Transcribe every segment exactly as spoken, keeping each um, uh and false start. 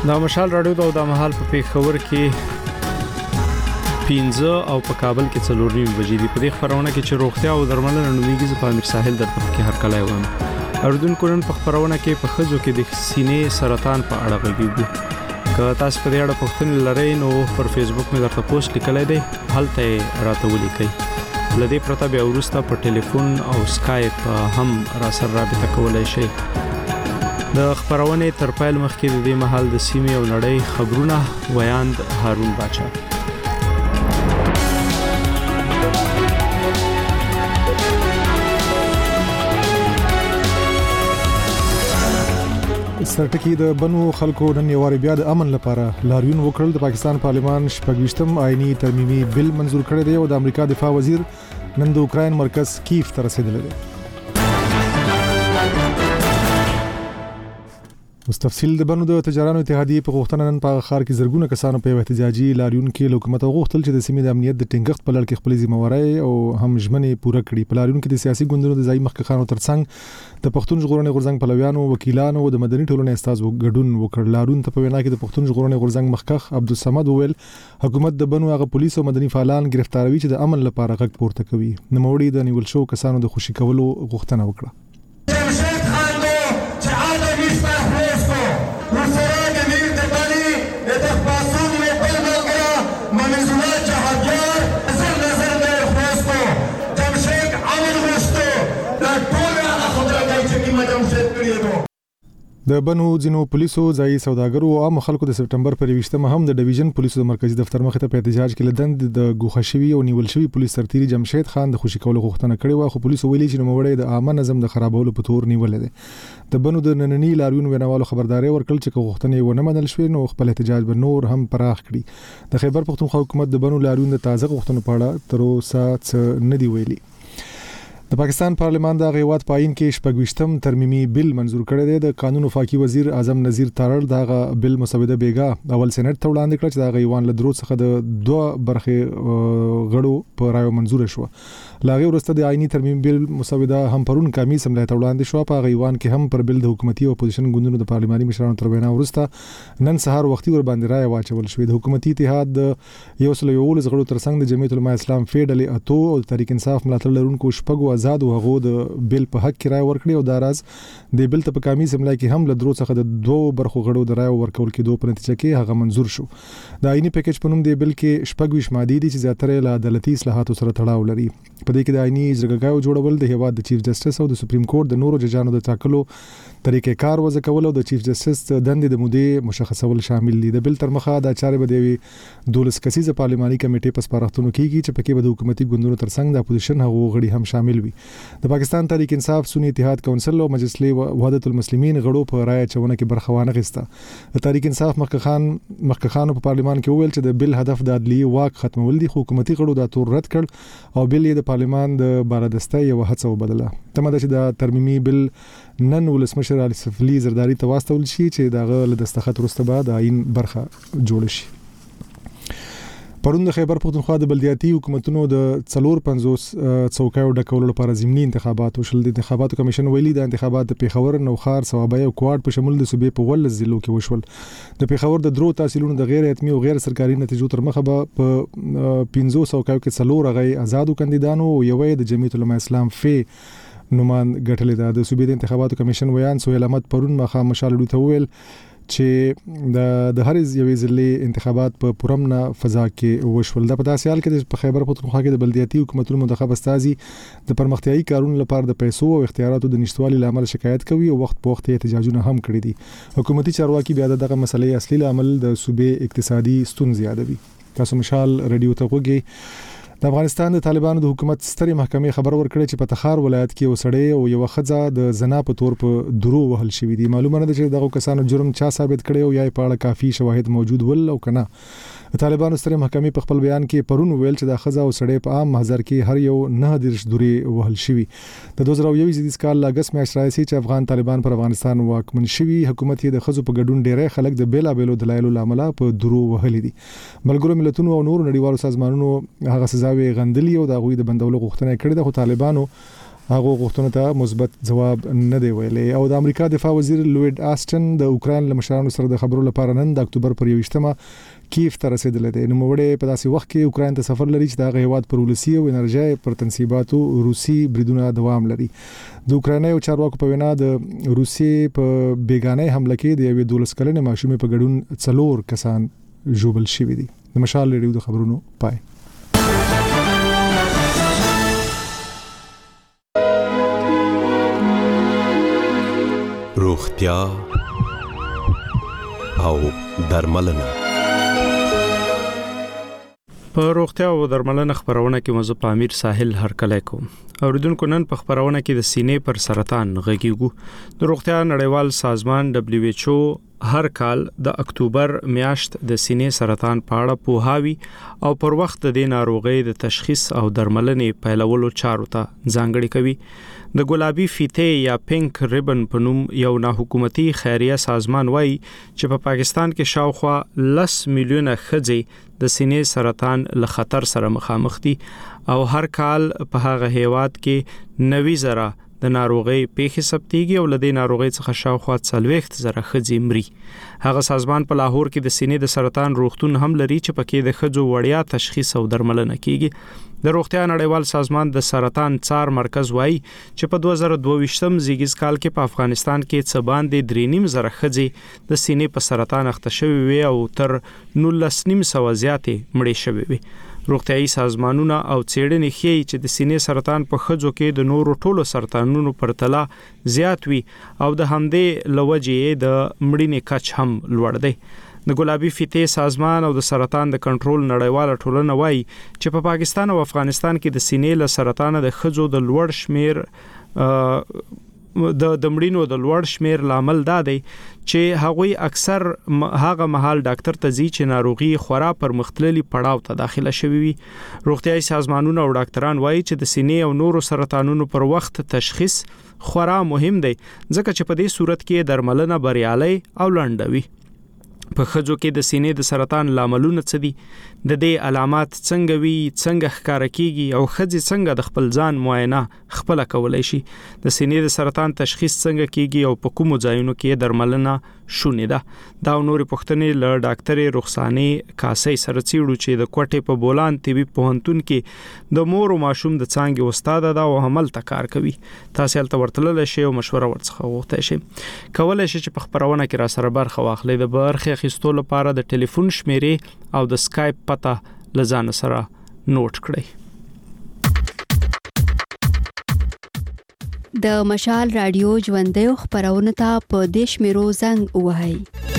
دا مشال راډیو د مهال په پیښور کې پینځه او په کابل کې څلور نیم بجې دي. په دې خبرونه کې چې روغتیا او درملنه نومیږي ز په امیر ساحل د پخې هر کله وم اردوونکو نن په خبرونه کې په خځو کې د سینې سرطان په اړه غږیږو. که تاسو په دې اړه پوښتنه لرئ نو پر فیسبوک مې درته پوسټ لیکلی دی، هلته راته ولیکئ. لدې پرته بیا وروسته په ټلیفون او سکایپ هم را سره رابطه کولای شئ. د خبرونې تر پیل مخکې د دې مهال د سیمې او نړۍ خبرونه ویاند هارون باچا. سرټکی د بنو خلکو نن یواري بیا د امن لپاره لاریون وکړل. د پاکستان پارلمان شپږویشتم آئینی ترمیمي بل منزور کړی دی او د امریکا دفاع وزیر نن د اوکراین مرکز کیف ته رسیدلی دی. اوس تفصیل د بنو د تجارانو اتحادیې په غوښتنه نن په ښار کې زرګونه کسانو په احتجاجي لاریون کې له حکومت غوښتل چې د سیمې د امنیت د ټینګښت په لړ کې خپل ذمہواري او هم ژمنې پوره کړي. په لاریون کې د سیاسي ګوندونو د ځای مخکښانو ترڅنګ د پښتون ژغورنې غورځنګ پلویانو، وکیلانو او د مدني ټولنې استازو ګډون وکړ. لاریون ته په وینا کې د پښتون ژغورنې غورځنګ مخکښ عبدالصمد وویل حکومت د بنو هغه پولیس او مدني فعالان گرفتاروي چې د امن لپاره غږ پورته کوي. نوموړي د نیول شو کسانو د خوشي کولو غوښتنه وکړه. د بنو ځینو پولیسو، ځایي سوداګرو او عام خلکو د سپټمبر پر یویشتمه هم د ډیویژن پولیسو د مرکزی دفتر مخې ته په احتجاج کې لدند د ګوښه شوي او نیول شوي پولیس سرتیري جمشید خان د خوشي کولو غوښتنه کړې و، خو پولیسو ویلي چې نوموړی د عامه نظم د خرابولو په تور نیولې ده. د بنو د نننی لاریون ویناوالو خبرداري ورکړل چې غوښتنې ونه منل شوې نو خپل احتجاج به نور هم پراخ کړي. د خیبر پختونخوا حکومت د بنو لاریون د تازه غوښتنو په اړه تر اوسه څه نه دی ویلي. د پاکستان پارلمان د غیوات پاین کې شپږویشتم ترمیمي بل منزور کړی دی. د قانون وفاقي وزیر اعظم نذیر تارړ دغه بل مسوده بیګا اول سېنات ته وړاندې کړ چې د غیوان له درو څخه د دوه برخې غړو په رایو منزور شو. لاغي ورسته د آئینی ترمیم بل مسوده هم پرون کمی سملای ته وړاندې شو. په غیوان کې هم پر بل د حکومتي او اپوزیشن ګوندونو د پارلماني مشرانو تر وینا ورسته نن سهار وختي ور باندې رای واچول شو. د حکومتي اتحاد د یو سل یو لس غړو ترڅنګ د جمعیت العلماء اسلام فیډل اتو او تحریک انصاف ملاتړ لرونکو شپږو آزاد او هغه د بل په حق کې رای ورکړي او دا راز د بل ته په کمی سملای کې هم له درو څخه د دوه برخو غړو د رای ورکول کېدو په نتیجه کې هغه منزور شو. د آئینی پیکیج په نوم دی بل کې شپږویشت مادې دي چې زیاتره له عدالتي اصلاحاتو سره تړاو لري. په دې کې د آئینی اجراګاو جوړول، د هیواد د چیف جسټس او د سپریم کورټ د نورو ججانو د ټاکلو طریقې کار وضع کول او د چیف جسټس دندې د مودې مشخصول شامل دي. د بل تر مخه د چارې به دی دولس کسیزه پارلماني کمیټې په سپارښتنو کېږي چې پکې به د حکومتي ګوندونو ترڅنګ د اپوزیشن هغو غړي هم شامل وي. د پاکستان تحریک انصاف، سنی اتحاد کونسل او مجلس وحدت المسلمین غړو په رای چونه کې برخه وانه غوښته. تحریک انصاف مخکخان مخکخانو په پارلمان کې وویل چې د بل هدف د عدلی واک ختمول دي، خو حکومتي غړو دا تور رد کړ او بل یې د پارلمان د بارادسته یو هڅه وبدله. تمه ده چې د ترمیمي بل نن ولسمشر علي سفلی زرداری ته واستول شي چې دغه له دستخط وروسته بعد آئین برخه جوړ شي. پرون د خیبر پختونخوا د بلدیاتي حکومتونو د څلور پنځوس څوکیو ډکولو لپاره ضمني انتخابات وشول. د انتخاباتو کمیشن ویلي د انتخابات د پیښور، نوخار، صوابۍ او کوټ په شمول د صوبې په ولس ضلعو کې وشول. د پیښور د درو تحصیلونو د غیر حتمي او غیر سرکاري نتیجو تر مخه به په پنځو څوکیو کې څلور غي آزادو کاندیدانو او یوې د جمعیت العلماء اسلام فی نومان ګټلې ده. د صوبې د انتخاباتو کمیشن ویان سهیل احمد پرون مخه مشالډو ته ویل چې د د هر یوې ضلع انتخابات په پرمنه فضا کې وشول. د په داسې حال کې په خیبر پختونخوا کې د بلدیاتي حکومتونو منتخب استازي د پرمختیايي کارونو لپاره د پیسو او اختیاراتو د نشټوالي لامل شکایت کوي او وخت په وخت احتجاجونه هم کړي دي. حکومتي چارواکي بیا دغه مسلې اصلي عمل د صوبې اقتصادي ستونزې یادوي. تاسو مشال رادیو ته وګورئ. د افغانستان د طالبانو د حکومت سترې محکمې خبر ورکړي چې په تخار ولایت کې وسړې او یو خځه د زنا په تور په درو وهل شوې دي. معلومه نه ده چې دغه کسانو جرم چا ثابت کړي او یا په اړه کافي شواهد موجود ول او کنه. طالبانو سترې محکمې په خپل بیان کې پرون ویل چې د خځه او سړې په عام محضر کې هر یو نه درش دوری وهل شوی. د دوه زره یو کال لاګس میاشت راځي چې افغان طالبان پر افغانستان واکمن شوی. حکومت یې د خځو په ګډون ډېری خلک د بیلا بیلو دلایلو لامل په درو وهل دي. ملګرو ملتونو او نورو نړیوالو سازمانونو هغه سزاوي غندلي او د غوي د بندولو غوښتنه کړې ده، خو طالبانو هغه غوښتنو ته مثبت جواب نه دی ویلي. او د امریکا دفاع وزیر لوید آسټن د اوکرين له مشرانو سره د خبرو لپاره نن د اکتوبر پر یوشتمه کیف ته رسیدل دي. نو وړي په داسې وخت کې اوکرين ته سفر لري چې د هیواد پر ولسی او انرژي پر تنصیباتو روسي بریدونه دوام لري. د اوکرين او چارواکو په وینا د روسي په بیگانه حمله کې د یوې دولس کلنې ماشومې په ګډون څلور کسان ژوبل شوي دي. د مشال ریډیو د خبرونو پای. روغتیا او درملنه. په روغتیا او درملنه خبرونه کې موضوع په امیر ساحل هرکلی کوم. اوریدونکو نن په خبرونه کې د سینې پر سرطان غږیږو. د روغتیا نړیوال سازمان دبليو ایچ او هر کال د اکتوبر میاشت د سینې سرطان په اړه پوهاوی او پر وخت د ناروغۍ د تشخیص او درملنې پیلولو چارو ته ځانګړي کوي. د ګلابي فیته یا پینک ریبن په نوم یو ناحکومتي خیریه سازمان وایي چې په پا پاکستان کې شاوخوا لس میلیونه ښځې د سینې سرطان له خطر سره مخامخ دي او هر کال په هغه هیواد کې نوي زره د ناروغۍ پیښې ثبتېږي او له دې ناروغۍ څخه شاوخوا څلوېښت زره ښځې مري. هغه سازمان په لاهور کې د سینې د سرطان روغتون هم لري چې پکې د ښځو وړیا تشخیص او درملنه کیږي. د روغتیا نړیوال سازمان د سرطان څار مرکز وایي چې په دوه زره دوه ویشتم زیږیز کال کې په افغانستان کې څه باندې درې نیم زره ښځې د سینې په سرطان اخته شوې وي او تر نولس نیم سوه زیاتې مړې شوې وي. روغتیايي سازمانونه او څېړنې ښیي چې د سینې سرطان په ښځو کې د نورو ټولو سرطانونو پرتله زیات وي او د همدې له وجې د مړینې کچ هم لوړ دی. د ګلابي فیته سازمان او د سرطان د کنټرول نړیواله ټولنه وایي چې په پاکستان او افغانستان کې د سینې له سرطان د ښځو د لوړ شمیر د د مړینو د لوړ شمیر لامل دا دی چې هغوی اکثر هغه مهال ډاکټر ته ځي چې ناروغي خورا پر مختللي پړاو ته داخله شوي وي. روغتیايي سازمانونه او ډاکټران وایي چې د سینې او نورو سرطانونو پر وخت تشخیص خورا مهم دی ځکه چې په دې صورت کې درملنه بریالي او لنډوي. په ښځو کې د سینې د سرطان لاملونه څه دي، د دې علامات څنګه وي، څنګه ښکاره کیږي او ښځې څنګه د خپل ځان معاینه خپل کولای شي، د سینې د سرطان تشخیص څنګه کیږي او په کومو ځایونو کې درملنه شونې ده. دا نورې پوښتنې له ډاکټرې رخسانې کاسي سره څېړو چې د کوټې په بولان طبي پوهنتون کې د مور او ماشوم د څانګې استاد ده او هملته کار کوي. تاسو هلته ورتللی شئ او مشوره ورڅخه وغوښتئ شئ. کولی شئ چې په خپرونه کې را سره برخه واخلئ. د برخې اخیستو لپاره د ټلیفون شمیرې او د سکایپ پته له ځان سره نوٹ کړئ. د مشال رادیو ژوندۍ خبرونه ته په دیش میرو زنګ وهاي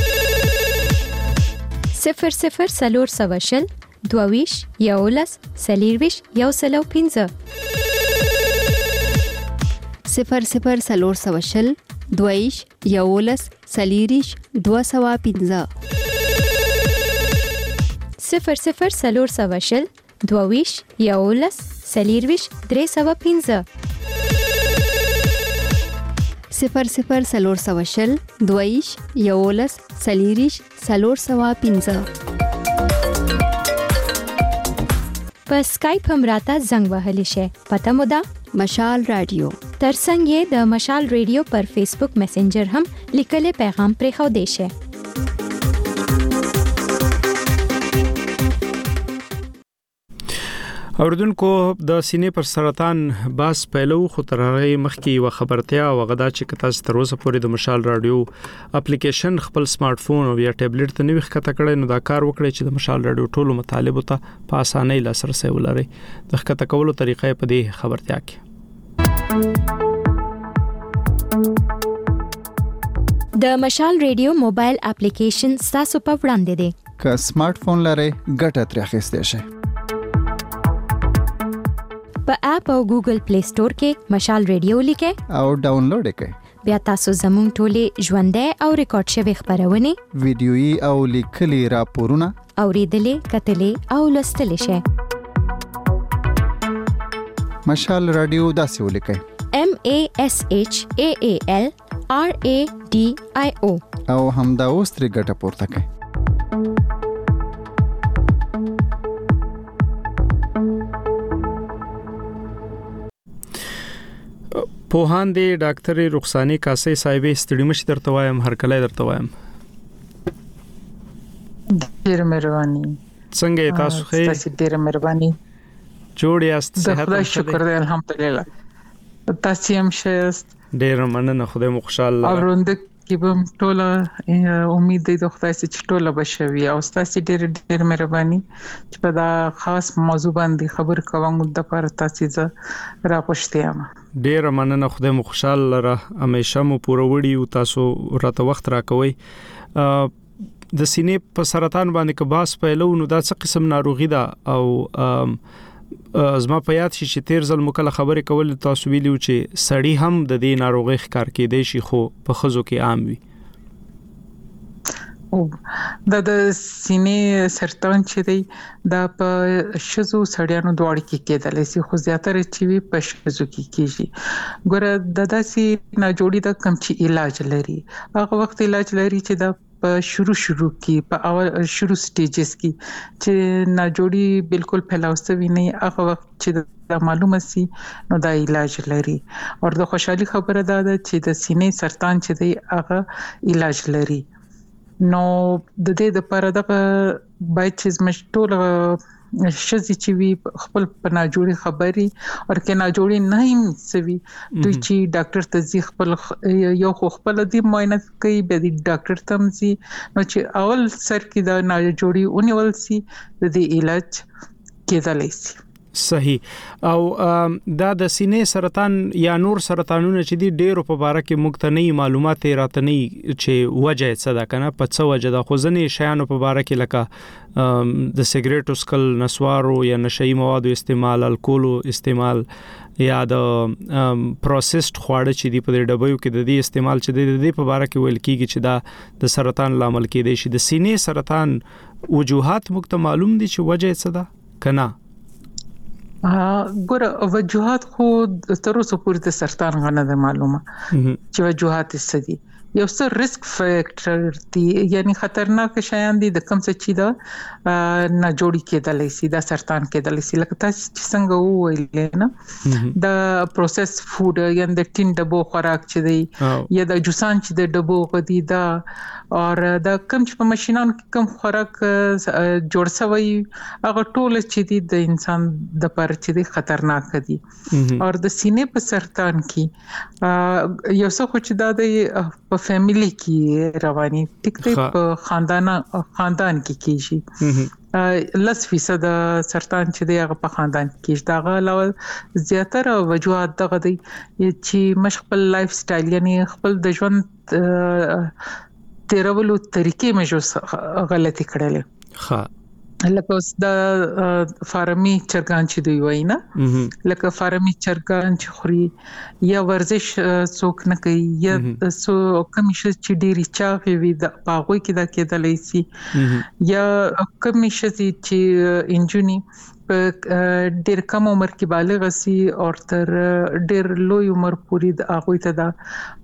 صفر صفر سلور سواشل دوویش یولس سلیرویش یو سلو پینځه صفر صفر سلور سواشل دوویش یولس سلیریش دو سوا پینځه صفر صفر سلور سواشل دوویش یولس سلیرویش درې سوا پینځه صفر صفر سلور سواشل دویش یولس سلیریش سلور سوا پینځه په سکایپ هم راته زنګ وهلی شي. پته مو ده مشال رادیو. ترڅنګ یې د مشال رادیو پر فیسبوک میسنجر هم لیکلي پیغام پرې خو دی شي. اوردونکو د سینې پر سرطان باس پیلو خو تر هغه مخکې و خبرتیا او غدا چې تاسو تر اوسه پورې د مشال رادیو اپلیکیشن خپل سمارټ فون او یا ټابلیټ ته نوښ کته کړئ نو دا کار وکړئ چې د مشال رادیو ټولو مطالبه ته په اسانۍ لاسرسي ولرئ. د ښکته کولو طریقې په دې خبرتیا کې د مشال رادیو موبایل اپلیکیشن تاسو په وړاندې دی. که سمارټ فون لرئ ګټه ترې اخیستئ شئ. په اپ او ګوګل پلی سٹور کې مشال رادیو لیکئ او ډاونلوډ کړئ. بیا تاسو زموږ ټولې ژوندۍ او ریکارډ شوی خبرونه ویډیويي او لیکلي راپورونه اوریدلې کتلې او لوستلې شئ. مشال رادیو داسې ولیکئ M A S H A A L R A D I O او همدا اوس ترې ګټه پورته کړئ. پوهان دی ډاکټر رخصانی کاسه صاحب ستړي مش درته وایم هر کله درته وایم ډیر مهرباني څنګه تاسو خیر تاسو ډیر مهرباني جوړ یاست صحت خدای شکر دی الحمدلله تاسو هم شست ډیر مننه خدای مو خوشاله اوروند کې به ټوله امید دی د خدای چې ټوله بشوي او تاسو ډیر ډیر مهرباني چې په دا خاص موضوع باندې خبر کوم د پر تاسو ز را پښتیم ډیر مننه خدای مو خوشاله را همیشه مو پوره وړي او تاسو راته وخت راکوي د سینې په سرطان باندې که باس پیلو نو دا څه قسم ناروغي ده او زما په یاد شي چې تیر ځل مکله خبرې کول تاسو ویلو چې سړی هم د دې ناروغي ښکار کېدای شي خو په خزو کې عام وي او دا د سینې سرطان چې دی دا په شزو سړیانو دواړو کې کېدلی شي خو زیاتره چې وي په شزو کې کېږي ګوره د داسې ناجوړي د کم چې علاج لري هغه وخت علاج لري چې دا په شروع شروع کې په اول شروع سټیجز کې چې ناجوړي بالکل پھیلاوستوي نه هغه وخت چې دا معلومه سي نو دا علاج لري او د خوشحالي خبره ده چې د سینې سرطان چې دی هغه علاج لري نو د دې لپاره د باید چې مشټول شزي چې وی خپل پناجوړي خبري او کې ناجوړي نه هم سوي دوی چې ډاکټر ته ځي خپل یو خپل دي معاینه کوي به دي ډاکټر ته ځي نو چې اول سر کې دا ناجوړي اونول سي د دې علاج کېدلی شي صحیح او دا د سینې سرطان یا نور سرطانونه چې دي ډېر په باره کې مختنی معلومات راته نه چې وجه څه ده کنه په څه وجه ده خو ځنې شیانو په باره کې لکه د سیګریټو سکل نسوارو یا نشئی موادو استعمال الکولو استعمال یا د پروسسډ خواړه چې دی په ډبیو کې د دې استعمال چې د دې په باره کې ویل کیږي چې دا د سرطان لامل کېدای شي د سینې سرطان وجوهات مخته معلوم دي چې وجه څه ده کنه ګوره وجوهات خو تر اوسه پورې د سرطان غنه ده معلومه چې وجوهات څه دي یو څه ریسک فیکټر دي یعنی خطرناک شیان دي د کوم څه چې دا نه جوړی کېدلی شي دا سرطان کېدلی شي لکه تاسو چې څنګه وویل نه د پروسس فود یا د ټین ډبو خوراک چې دی یا د جوسان چې د ډبو غدي دا او دا کوم چې په ماشينانو کې کوم خوراک جوړ شوی هغه ټول چې دی د انسان د پر چې دی خطرناک دي او د سینې په سرطان کې یو څه خو چې دا د په فیملی کې رواني ټیک دی په خاندان خاندان کې کیږي لس فیصد سرطان چې دی هغه په خاندان کې دا غواړي زیاتره وجوهات دغه دی چې مشخص لایف سټایل یعنی خپل د ژوند تیرولو طریقې مې غلطي کړلې ها لکه اوس د فارمي چرګان چې دوی وای نه لکه فارمي چرګان چې خوري یا ورزش څوک نه کوي یا سو کوم شي چې ډيري چاغي وي د پاغوي کې دا کېدلای شي یا کوم شي چې انجونی په ډېر کم عمر کې بالغ سي او تر ډېر لوی عمر پورې د هغه ته دا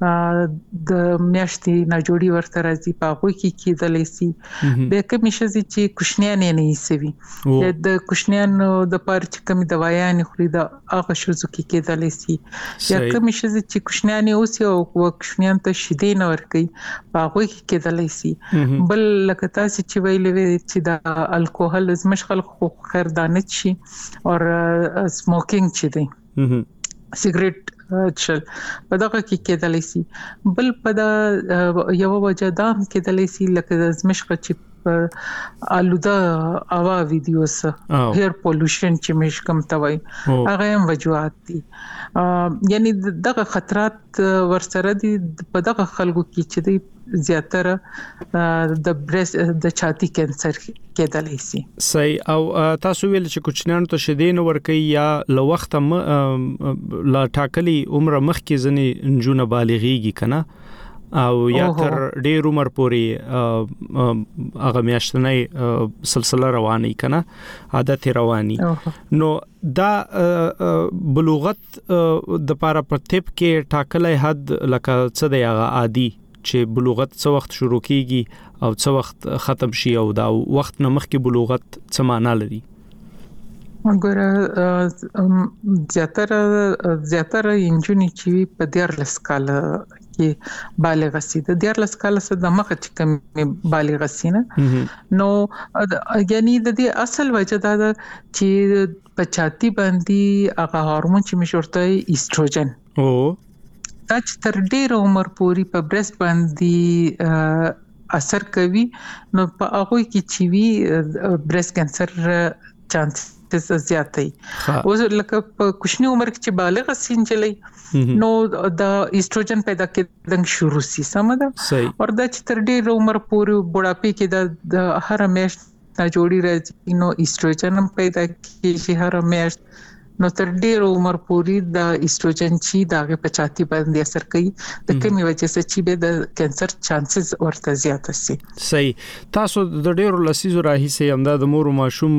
د میاشتې نه جوړي ورته راځي په هغه کې کېدلای شي به کوم شي چې کوشنیان نه سوي د کوشنیان د پاره چې کوم دوايان خوري د هغه شوزو کې کېدلای شي یا کوم شي چې کوشنیان اوسي او کوشنیان ته شیدې نه ور کوي په هغه کې کېدلای شي بل لکه تاسو چې ویلې چې د الکوهول زمش خلک خو خیر دانه شي او سموکینګ چې دی سیګریټ چل په دغه کې کېدلی شي بل په دا یو وجه دا کېدلی شي لکه زمشق چې آلوده هوا ویډیوز هیر پولوشن چې مش کم توي هغه هم وجوهات دي یعنی دغه خطرات ورسره دي په دغه خلکو کې چې دي زیاتره د بریس د چاتی کینسر کېدلی شي صحیح او تاسو ویل چې کوچنیانو ته شیدین ورکي یا لو وخت لا ټاکلي عمر مخ کې ځنی نجونه بالغيږي کنه او یا تر ډیر عمر پورې هغه میاشتنۍ سلسله رواني کنه عادت رواني نو دا بلوغت د پاره په تپ کې ټاکلې حد لکه څه دی هغه عادي چې بلوغت څو وخت شروع کیږي او څو وخت ختم شي او دا وخت نه مخکې بلوغت څه معنی لري وګوره زیاتره زیاتره انجونی چې په دیارلس کال کې بالغ سي د دیارلس کال سره د مخه چې کوم بالغ سي نه نو یعنی د دې اصل وجه دا ده چې په چاتی باندې هغه هورمون چې مشورته ایستروجن او دا چې تر ډیره عمر پورې په برست باندې اثر کوي نو په هغه کې چې وی برست کانسر چانس زیاتې اوس لکه په کوچنی عمر کې چې بالغ سینجلې نو د ایستروجن پیدا کېدل شروع سي سمده او دا چې تر ډېر عمر پورې بوډاپې کې د هر میاشت نه جوړي راځي نو ایستروجن پیدا کېږي هر میاشت نو تر ډېر عمر پورې د ایستروجن چې دغه په چاتی باندې اثر کوي د کومې وجه څخه چې به د کانسر چانسز ورته زیات شي. صحیح. تاسو د ډېرو لسیزو راهیسې همدا د مور او ماشوم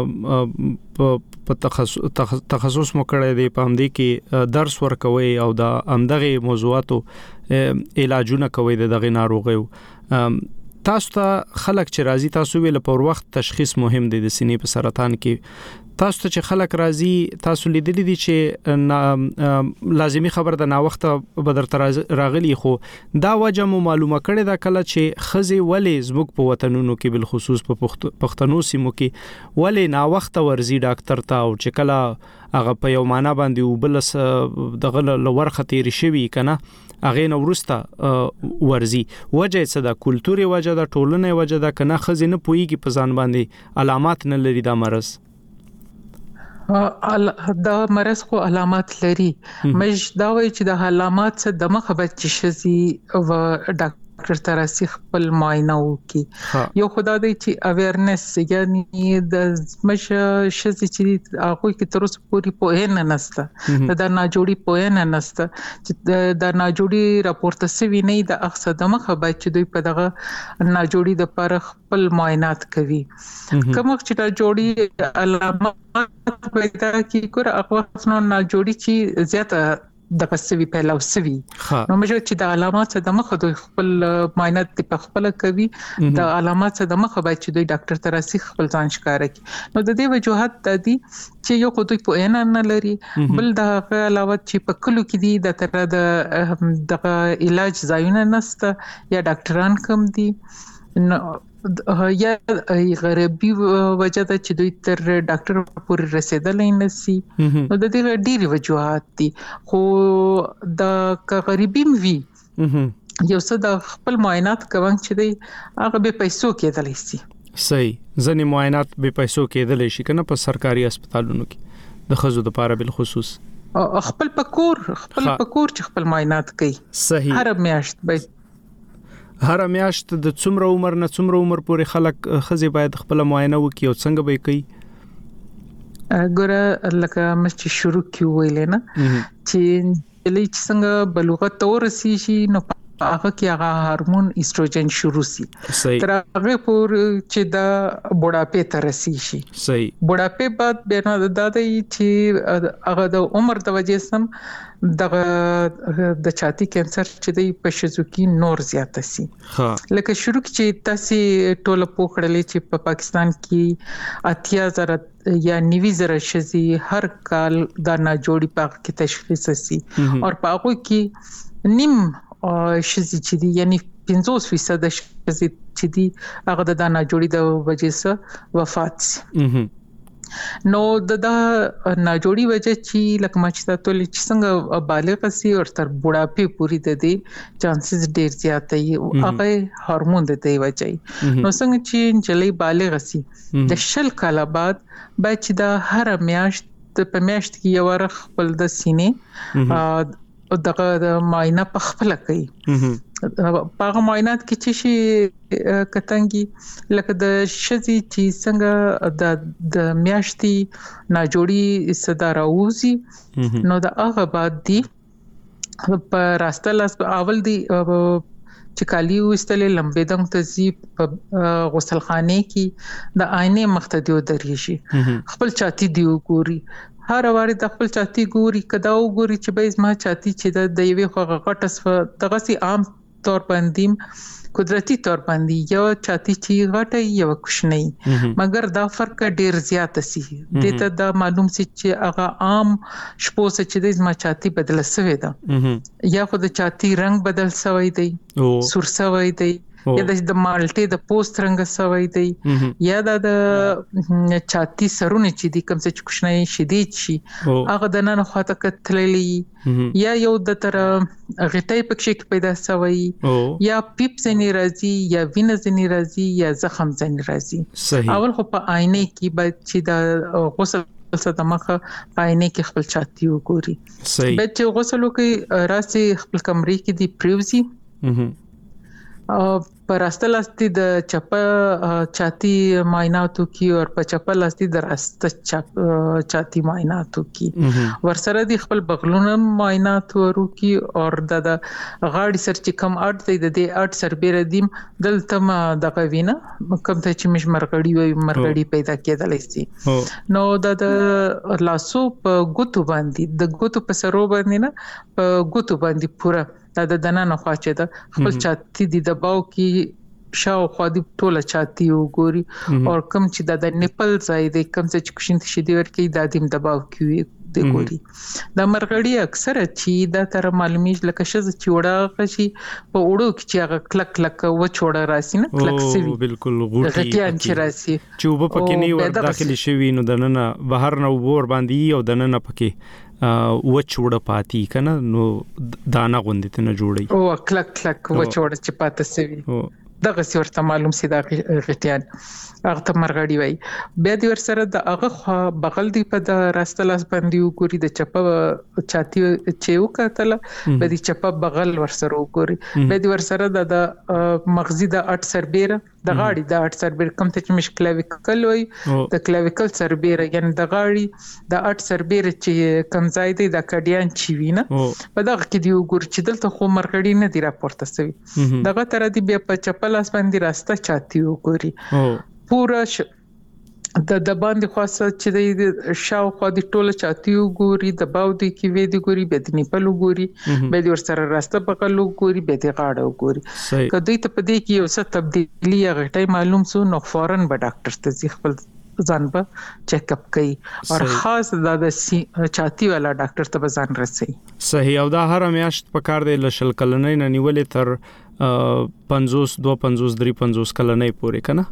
په تخصص مو کړی دی په همدې کې درس ورکوي او د همدغه موضوعاتو علاجونه کوي دغه ناروغیو. تاسو ته خلک چې راځي تاسو ویل په وخت تشخیص مهم دی د سینې په سرطان کې تاسو ته چې خلک راځي تاسو لیدلی دي چې لازمی خبر د نا وخت بدر تر راغلی خو دا وجه مو معلومه کړي دا کله چې خزي ولې زموږ په وطنونو کې بل خصوص په پښتنو سیمو کې ولې نا وخت ورزي ډاکټر ته او چې کله هغه په یو معنا باندې وبل دغه لور خطر شوی کنه هغه نو ورسته ورزي وجه څه د کلتوري وجه د ټولنې وجه د کنه خزي نه پويږي په ځان باندې علامات نه لري دا مرز دا مرز خو علامات لري مش دا وایي چې د علامات څخه د مخه بچ شي او ډاکټر ته راسي خپل معاینه وکي یو خدای دی چې اویرنس یعنی د مش شي چې هغه کې تر اوسه پوری پوهه نه نسته دا نه جوړي پوهه نه نسته چې دا نه جوړي راپورته سوي نه د اقصا د مخه بچ دوی په دغه نه جوړي د پر خپل معاینات کوي کوم چې دا جوړي علامات پیدا کی کور اخوات نو نه جوړي چې زیاته د پسوي پیلاو سوي نو مجه چې د علامات څخه د مخه دوی خپل معاینات په خپل کوي د علامات څخه د مخه باید چې دوی ډاکټر ته راسي خپل ځان ښکارا کوي نو د دې وجوهات د دې چې یو خو دوی په ان نه لري بل د علاوه چې په کلو کې دي د تر د علاج ځایونه نسته یا ډاکټران کم دي نو یا غریبي وجه ده چې دوی تر ډاکټر پورې رسیدلای نه سي نو د دې ډېری وجوهات دي خو د غریبي وی یو څه د خپل معاینات کوم چې دی هغه به پیسو کېدلی سي. صحیح. ځنې معاینات به پیسو کېدلی شي کنه په سرکاري هسپتالونو کې د خزو د پاره بل خصوص خپل پکور خپل پکور چې خپل معاینات کوي. صحیح. هر میاشت به هر میاشت د څومره عمر نه څومره عمر پورې خلک خزي باید خپل معاینه وکړي او څنګه به کوي؟ ګوره لکه مچ شروع کی ویل نه چې لې څنګه بلوغت تور سي شي نو هغه کې هغه هورمون ایستروجن شروع سي تر هغه پور چې دا بوډاپې تر رسي شي. صحیح. بوډاپې بعد به نه د دې چې هغه د عمر د وجې سم دغه د چاتی کانسر چې د پښتو کې نور زیات سي. لکه شروع کې تاسو ټوله پوکړلې چې په پاکستان کې اتیا زره یا نوي زره شزي هر کال دا نه جوړي پاک کې تشخیص سي او په هغه کې نیم شزي چې دي یعنی پنځوس فیصد شزي چې دي هغه د دانا جوړي د وجې سره وفات سي. نو د دا نه جوړي وجه چې لکه مچتا ټول چې څنګه بالغ سي او تر بوډاپې پوری د دې چانسز ډیر زیات دي هغه هورمون د دې وجه نو څنګه چې جلې بالغ سي د شل کاله بعد باید چې دا هر میاشت په میاشت کې یو ور خپل د سینې او دغه د معاینه په خپل کوي. په معاینات کې چې شي کتنګي لکه د شذي چې څنګه د د میاشتي نا جوړي صدر اوزي نو د هغه بعد دی په راسته لاس اول دی چې کالی وستلې لمبې دم تزي غسلخانه کې د آینه مختدیو دریشي خپل چاتی دی ګوري هر واره د خپل چاتی ګوري کدا وګوري چې به زما چاتی چې د یوې خو غټس دغه سي عام تور باندې قدرتي تور باندې یو چاتی چې غټه یو کوشنی مګر دا فرق ډیر زیات سي دته دا معلوم سي چې هغه عام شپو چې د زما چاتی بدل شوی ده یا خو د چاتی رنگ بدل شوی دی سور شوی دی یا د مالټي د پوسټ رنگ شوی دی یا د چاتی سرونه چې د کوم څه کوشنی شدید شي هغه د نن خواته کتللی یا یو د تر غټي پکې پیدا شوی یا پیپ زنی راځي یا وینه زنی راځي یا زخم زنی راځي اول خو په آینه کې باید چې د غسل څخه مخه پاینه کې خپل چاتی وګوري به چې غسل وکي راسي خپل کمرې کې دی پریوزي او پر راسته لاستي د چپه چاتی معایناتو کی او په چپه لاستي د راسته چاتی معایناتو کی ورسره د خپل بغلونه معاینات ورو کی او د غاړي سر چې کم اټ دی د دې اټ سر بیر دیم دلته ما دغه وینا کوم ته چې مش مرګړی وي مرګړی پیدا کېدل شي نو د لاسو په ګوتو باندې د ګوتو په سرو باندې نه په ګوتو باندې پورا دا د دننه خوا چې د خپل چاتی د دباو کې شاو خو د ټوله چاتی وګوري او کوم چې د نیپل ځای د کوم چې کوشین شي دی ورکی د دیم دباو کې د ګوري د مرغړی اکثر چې د تر معلومیج لکه شز چې وړه شي په وړو کې چې هغه کلک کلک و چوړه راسي نه کلک سوي بالکل غوټي غټیان چې راسي چې وب پکې نه ور داخلي شوی نو دننه بهر نه ور باندې او دننه پکې و چوړه پاتې کنه نو دانا غوندې ته جوړي او کلک کلک و چوړه چې پاتې سوي دغه ورته معلوم سي دا غټیان هغه ته مرغړی وای بیا د ور سره د هغه بغل دی په د راسته لاس باندې وګوري د چپه چاتی چې وکتل به د چپه بغل ور سره وګوري به د ور سره د مغزي د اټ سربېره د غاړي د اټ سربېره کوم ته چې مشکلاویکل وای د کلاویکل سربېره یعنی د غاړي د اټ سربېره چې کمزای دی د کډیان چی وینه په دغه کې دی وګوري چې دلته خو مرغړی نه دی راپورته شوی دغه تر دې بیا په چپه لاس باندې راسته چاتی وګوري پورا ش... د د باندې خاصه چې د شاو خو د ټوله چاتی وګوري د باو دی کې وې دی ګوري به د نیپل وګوري به د ور سره راسته بغل وګوري به د غاړه وګوري کله ته په دې کې یو څه تبدیلی غټي معلوم سو نو فورن به ډاکټر ته ځي خپل ځان به چیک اپ کوي او خاص د چاتی والا ډاکټر ته به ځان رسي صحیح او دا هر میاشت په کار دی لشل کلنې نه نیولې تر پنځوس دو پنځوس درې پنځوس کلنې پورې کنه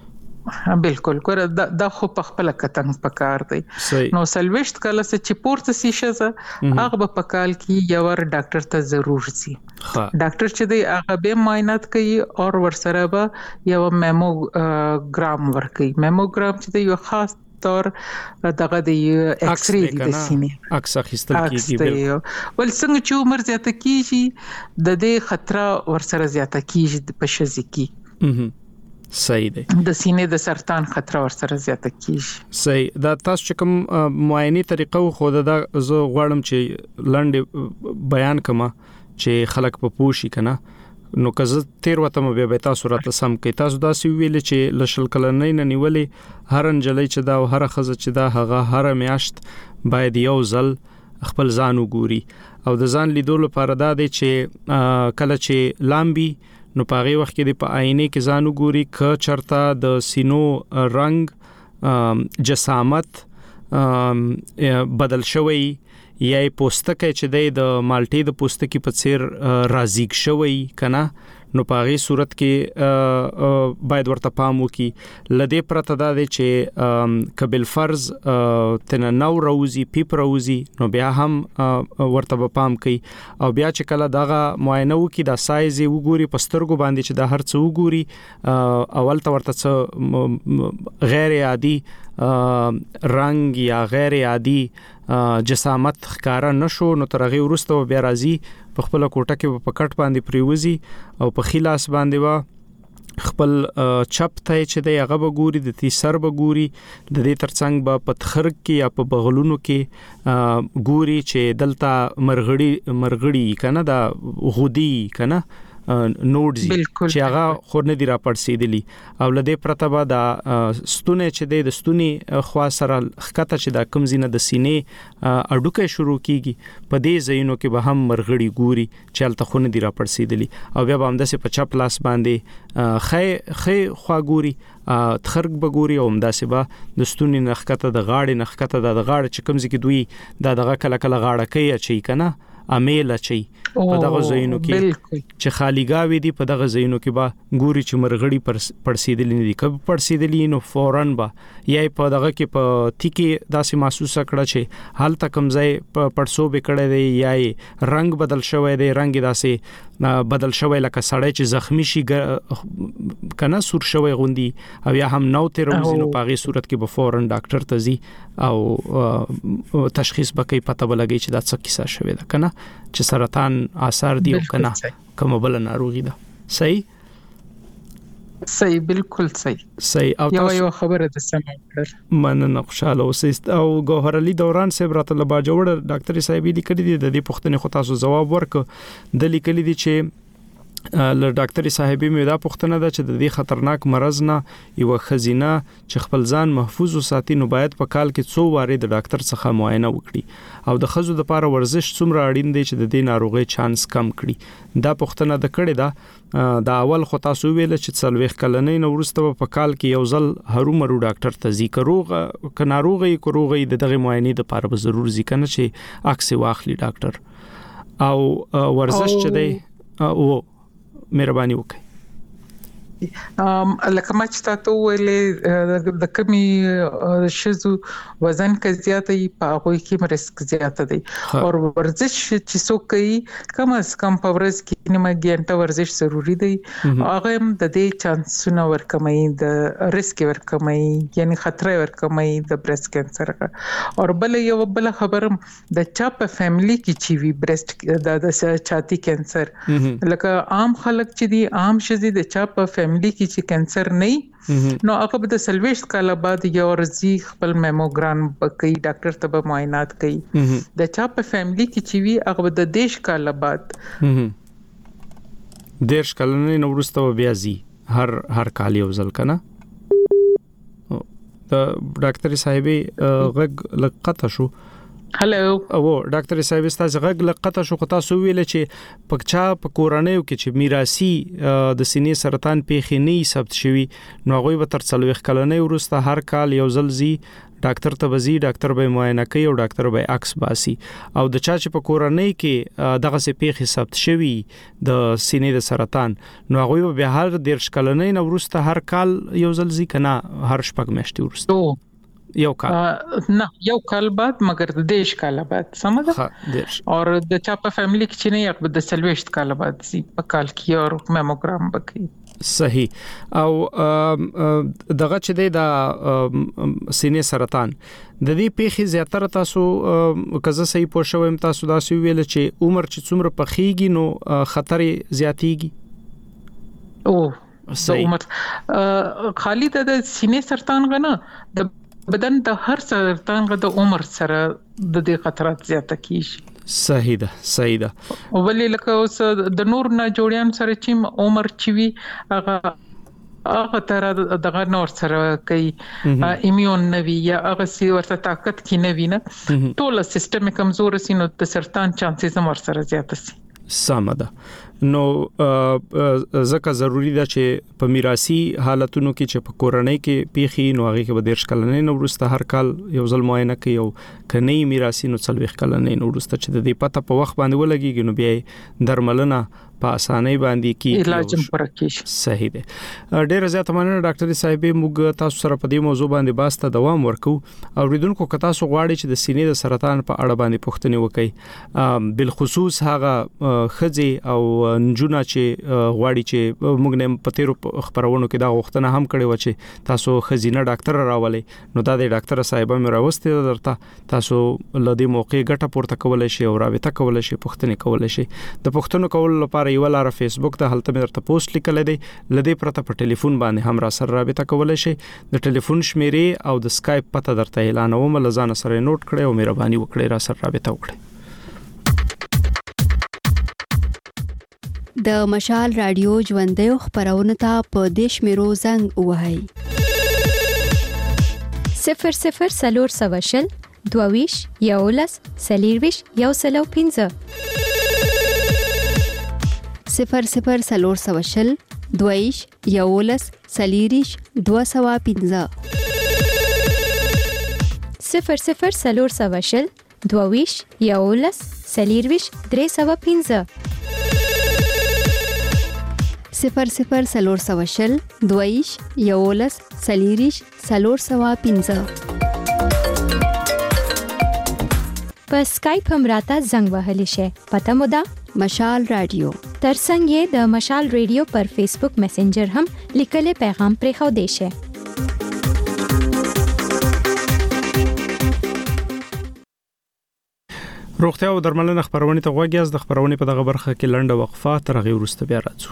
بالکل ګور دا خو په خپل کتن پکار دی نو سلويشت کله چې پورته سي شزه هغه په پکال کې یو ور ډاکټر ته ضرور سي ډاکټر چې دی هغه به معاینات کوي او ورسره به یو میموګرام ورکوي میموګرام چې دی یو خاص تور دغه د ایکس ری د سینې عکس اخیستل کیږي ول څنګه چې عمر زیاته کیږي د دې خطر ورسره زیاته کیږي په شزي کې صحیح دی د سینې د سرطان خطر ورسره زیاته کیږي صحیح دا تاسو چې کوم معاینه طریقه خو دا زه غواړم چې لنډ بیان کما چې خلک په پوښي کنه نو که تیر وته مې به تاسو راته سم کې تاسو دا سی ویل چې لشل کلنۍ نه نیولې هر انجلۍ چې دا او هر خزه چې دا هغه هر میاشت باید یو ځل خپل ځان وګوري او د ځان لیدو لپاره دا دی چې کله چې لامبي نو پاره وخت کې د په آینه کې ځان وګوري ک چرتا د سینو رنگ جسامت بدل شوی یا پوستکی چې د مالټي د پوستکی په څیر رازیک شوی کنه نو پاره صورت کې باید ورته پام وکي لدې پرته دا دی چې قبل فرض تنه نو روزي پیپ روزي نو بیا هم ورته پام کوي او بیا چې کله دغه معاینه وکي د سایز وګوري پسترګو باندې چې د هر څه وګوري اول ته ورته څه غیر عادي رنگ یا غیر عادي جسامت ښکارا نشو نو ترغه ورسته بیا راځي په خپل کوټه کې په کټ باندې پریوزي او په خلاص باندې وا خپل چپ ته چې دی هغه بګوري د تی سر بګوري د دې ترڅنګ به پتخر کې یا په بغلونو کې ګوري چې دلته مرغړی مرغړی کنه دا غودي کنه نوټ زی چې هغه خور نه دی را پړسېدلی او لدې پرتبه دا ستونه چې د ستوني خوا سره خکته چې دا کم زینه د سینې اډوکه شروع کیږي په دې ځایونو کې به هم مرغړی ګوري چې الته خو نه دی را پړسېدلی او بیا به هم داسې په چپ لاس باندې خې خې خوا ګوري تخرګ بګوري او همداسې به د ستوني نخکته د غاړې نخکته د غاړه چې کوم ځکه دوی دا دغه کله کله غاړه کوي چې کنه امیل اچي په دغه ځایونو کې چې خالیګاوي دي په دغه ځایونو کې به ګوري چې مرغړی پړسېدلی نه دي کب پړسېدلی نو فورن به یا په دغه کې په تیکي داسې محسوسه کړه چې حال تک کمزای په پړسو به کړه دی یا رنگ بدل شوی دی رنگ داسې بدل شوی لکه سړی چې زخمی شي کنه سور شوی غوندي او یا هم نو تر وزینو په غي صورت کې به فورن ډاکټر ته ځي او تشخیص بکې پته ولګي چې دا څه کیسه شوی ده کنه چې سرطان آثار دی او کنه کوم بل ناروغي ده صحیح صحیح بالکل صحیح صحیح او یو یو خبره د سم کړ مننه خوشاله اوسئ او ګوهر علي دوران صاحب راته لبا جوړ ډاکټر صاحب لیکلي دي د دې پوښتنې خو تاسو جواب ورک د لیکلي دي چې ل ډاکټر صاحب مې دا پوښتنه ده چې د دې خطرناک مرز نه یو خزینه چې خپل ځان محفوظ وساتي نو باید په کال کې څو واره د ډاکټر څخه معاینه وکړي او د خزو د لپاره ورزش څومره اړین دی چې د دې ناروغي چانس کم کړي دا پوښتنه د کړي دا د اول خو تاسو ویل چې څلويخ کلنې نو ورسته په کال کې یو ځل هرومرو ډاکټر ته ذکر روغه ک ناروغي کوروغي د دغه معاینې د لپاره به ضرور ذکر نه چې عکس واخلي ډاکټر او ورزش چې دی او مهرباني وکړئ ام لکه ما چې تاسو ویلې د کمی شزو وزن کې زیاته ای په هغه کې رسک زیاته دی او ورزش چې څوک کوي کم از کم په ورځ کې نیمه غنټه ورزش ضروری دی هغه هم د دې چانسونه ورکمای د ریسک ورکمای یعنی خطر ورکمای د برېست کانسر او بل یو بل خبرم د چا په فیملی کې چې وی برېست د چاتی کانسر لکه عام خلک چې دي عام شزي د چا په فیملی کې چې کانسر نه نو هغه د سلويشت کاله بعد یو ورځي خپل میموګرام کوي ډاکټر ته به معاینات کوي د چا په فیملی کې چې وی هغه د دیش کاله بعد دیش کاله نه ورسته بیا زی هر هر کال یو ځل کنه د ډاکټر صاحب غږ لقطه شو هلو او ډاکټر صاحب ستاسو غږ لقطه شو خو تاسو ویل چې پکچا په کورانیو کې چې میراثي د سینې سرطان پیښې نه ثبت شوی نو هغه به تر څلويخ کلنې ورسته هر کال یو ځل زی ډاکټر ته وزي ډاکټر به معاینه کوي او ډاکټر به عکس باسي او د چا چې په کورنۍ کې دغه څه پیښې ثبت شوی د سینې د سرطان نو هغه به هر دیرش کلنۍ نو ورسته هر کال یو ځل زی کنه هر شپږ میاشتې ورسته یو کال نه یو کال بعد مگر د دیش کال بعد سمجه ها دیش اور د چا په فیملی کې چې نه یو د سلويشت کال بعد سی په کال کې اور میموګرام بکې صحیح او دغه چې د سینې سرطان د دې پیښې زیاتره تاسو کزه صحیح پوه شوم تاسو دا سی ویل چې عمر چې څومره پخېږي نو خطر زیاتېږي او صحیح عمر خالی د سینې سرطان غنه د بدن د هر سرطان غو د عمر سره د دې خطرات زیاته کیږي صحیح ده صحیح ده او ولې لکه اوس د نور نه جوړیان سره چې عمر چوي هغه هغه تر دغه نور سره کوي ایمیون نوي یا هغه سی ورته طاقت کې نوي نه ټول سیستم کمزور سي نو د سرطان چانسز هم ورسره زیات سي سمه نو زکه ضروری ده چې په میراثي حالتونو کې چې په کورنۍ کې پیخي نو هغه کې به ډیر کلنې نو ورسته هر کال یو ځل معاینه کوي او کني میراثي نو څلويخ کلنې نو ورسته چې د دې پته په وخت باندې ولګي نو بیا درملنه په اسانۍ باندې کې علاج هم پرکیش صحیح ده ډیر زیات مننه ډاکټر صاحب موږ تاسو سره په دې موضوع باندې باسته دوام ورکو او ریدونکو که تاسو غواړئ چې د سینې د سرطان په اړه باندې پوښتنه وکړئ بل خصوص هغه خزي او نجونه چې غواړي چې موږ نه په تیرو خبرونو کې دا غوښتنه هم کړې و چې تاسو خزینه ډاکټر راولي نو دا د ډاکټر صاحب مې راوستي درته تاسو لدی موقع ګټه پورته کولای شي او رابطه کولای شي پوښتنه کولای شي د پوښتنو کول لپاره یو لار فیسبوک ته هلته مې درته پوسټ لیکل دي لدی پرته په ټلیفون باندې هم را سره رابطه کولای شي د ټلیفون شمیرې او د سکایپ پته درته اعلانوم لزان سره نوٹ کړئ او مهرباني وکړئ را سره رابطه وکړئ د مشال رادیو ژوندۍ خبرونه ته په دیش میرو زنګ وهاي صفر صفر سلور سوشل دوویش یولس سلیرویش یو سلو پنځه صفر صفر سلور سوشل دوویش یولس سلیریش دو سوا پنځه صفر صفر سلور سوشل دوویش یولس سلیرویش درې سوا پنځه صفر صفر سلور سوشل دوویش یولس سلیریش سلور سوا پنځه په سکایپ هم راته زنګ وهلی شي پته مو ده مشال رادیو ترڅنګ یې د مشال رادیو پر فیسبوک میسنجر هم لیکلي پیغام پرې خو دی شي روغتیا او درملنه خبرونه ته غوږیاز د خبرونه په دغه برخه کې لنډه وقفه تر غي ورسته بیا راځو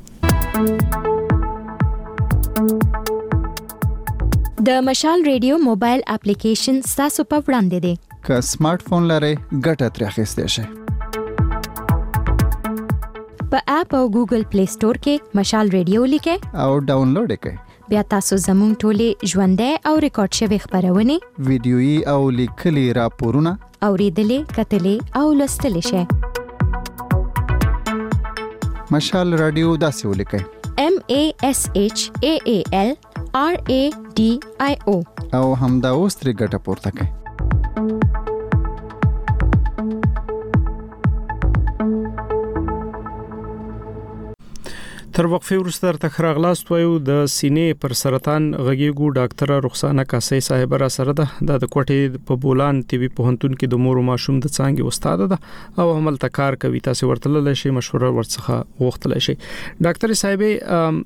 د مشال رادیو موبایل اپلیکیشن تاسو په وړاندې دی که سمارټ فون لرئ ګټه ترې اخیستئ شئ په اپ او ګوګل پلی سٹور کې مشال رادیو لیکئ او ډاونلوډ یې کړئ بیا تاسو زموږ ټولې ژوندۍ او ریکارډ شوی خبرونه ویډیويي او لیکلي راپورونه اوریدلې کتلې او لوستلې شئ مشال رادیو داسې ولیکئ M A S H A A L R A D I O او همدا اوس ترې ګټه پورته کړئ تر وقفه وروسته تر خراغلاست وایو د سینې پر سرطان غږیګو ډاکټر رخسانه کاسي صاحب را سره ده د کوټې په بولان ټي وي پوهنتون کې د مور او ماشوم د څانګې استاد ده او عمل تکار کوي تاسو ورتلل شي مشوره ورڅخه غوښتل شي ډاکټر صاحب د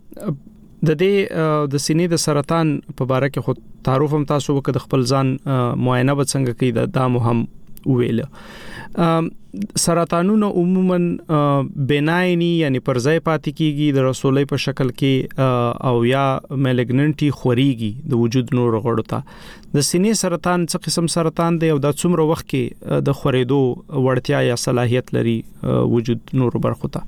دې د سینې د سرطان په اړه کې خو تعارف هم تاسو وکړ خپل ځان معاینه وڅنګه کوي د دام هم ویل سرطانونه عموما بناینی یعنی پر ځای پاتې کیږي د رسولې په شکل کې او یا مالګننټي خوريږي د وجود نور غړو ته د سینې سرطان څه قسم سرطان دی او د څومره وخت کې د خورېدو وړتیا یا صلاحیت لري وجود نور برخو ته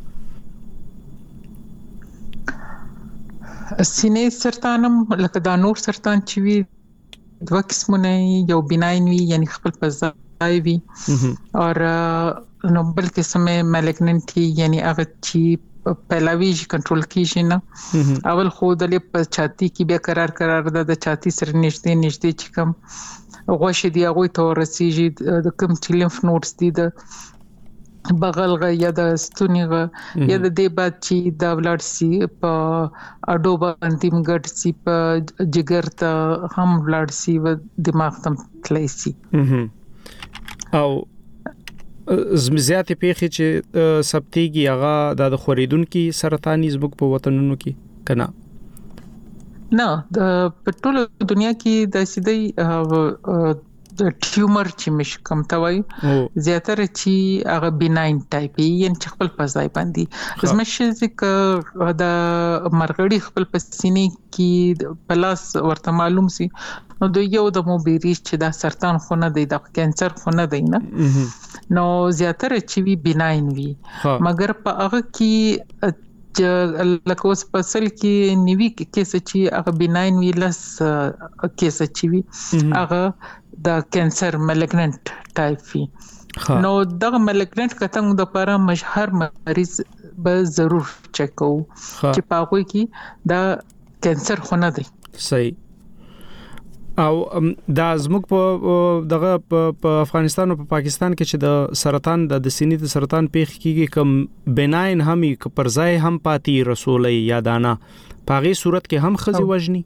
سینې سرطانم لکه دا نور سرطان چې وي دوه قسمونه یو بناین وي یعنی خپل په ځای وي اور نو بل قسم مالګننټي یعنی هغه چې پهلاوی کنټرول کیږي نه اول خو د لپ چاتی کې به قرار قرار د چاتی سره نشته نشته چې کوم غوښه دی هغه ته ورسیږي د کوم چې لیمف نودز دي د بغل غ یا د ستونیغه یا د دې بعد چې د ولر سي په اډو باندې مګټ سي په جګر ته هم ولر سي و دماغ تم تلای سي او زمزياتي پیخي چې سبتيږي هغه د خوريدونکو سرطاني زبګ په وطنونو کې کنا نه د پټول دنیا کې د سیدي د ټیومر چې مش کم توي زیاتره چې هغه بناین ټایپ یې چې خپل پزای باندې زمشه ځکه د مرغړی خپل پسینې کې پلاس ورته معلوم سي نو د یو د موبیریش چې دا سرطان خونه دی د کانسر خونه دی نه نو زیاتره چې وی بناین وی مګر په هغه کې لکه اوس په اصل کې نیوي کیسه چې هغه بناین وی لس کیسه چې وی هغه د کانسر مالګننټ ټایپ وی نو دغه مالګننټ کتنګ د لپاره مشهور مریض به ضرور چک وو چې پاغوي کې دا کانسر خونه دی صحیح او دا زموږ په دغه په افغانستان او په پاکستان کې چې د سرطان د سینې د سرطان پیښ کیږي کم بناین همي پر ځای هم پاتې رسولې یا دانا پاغي صورت کې هم خزي وجني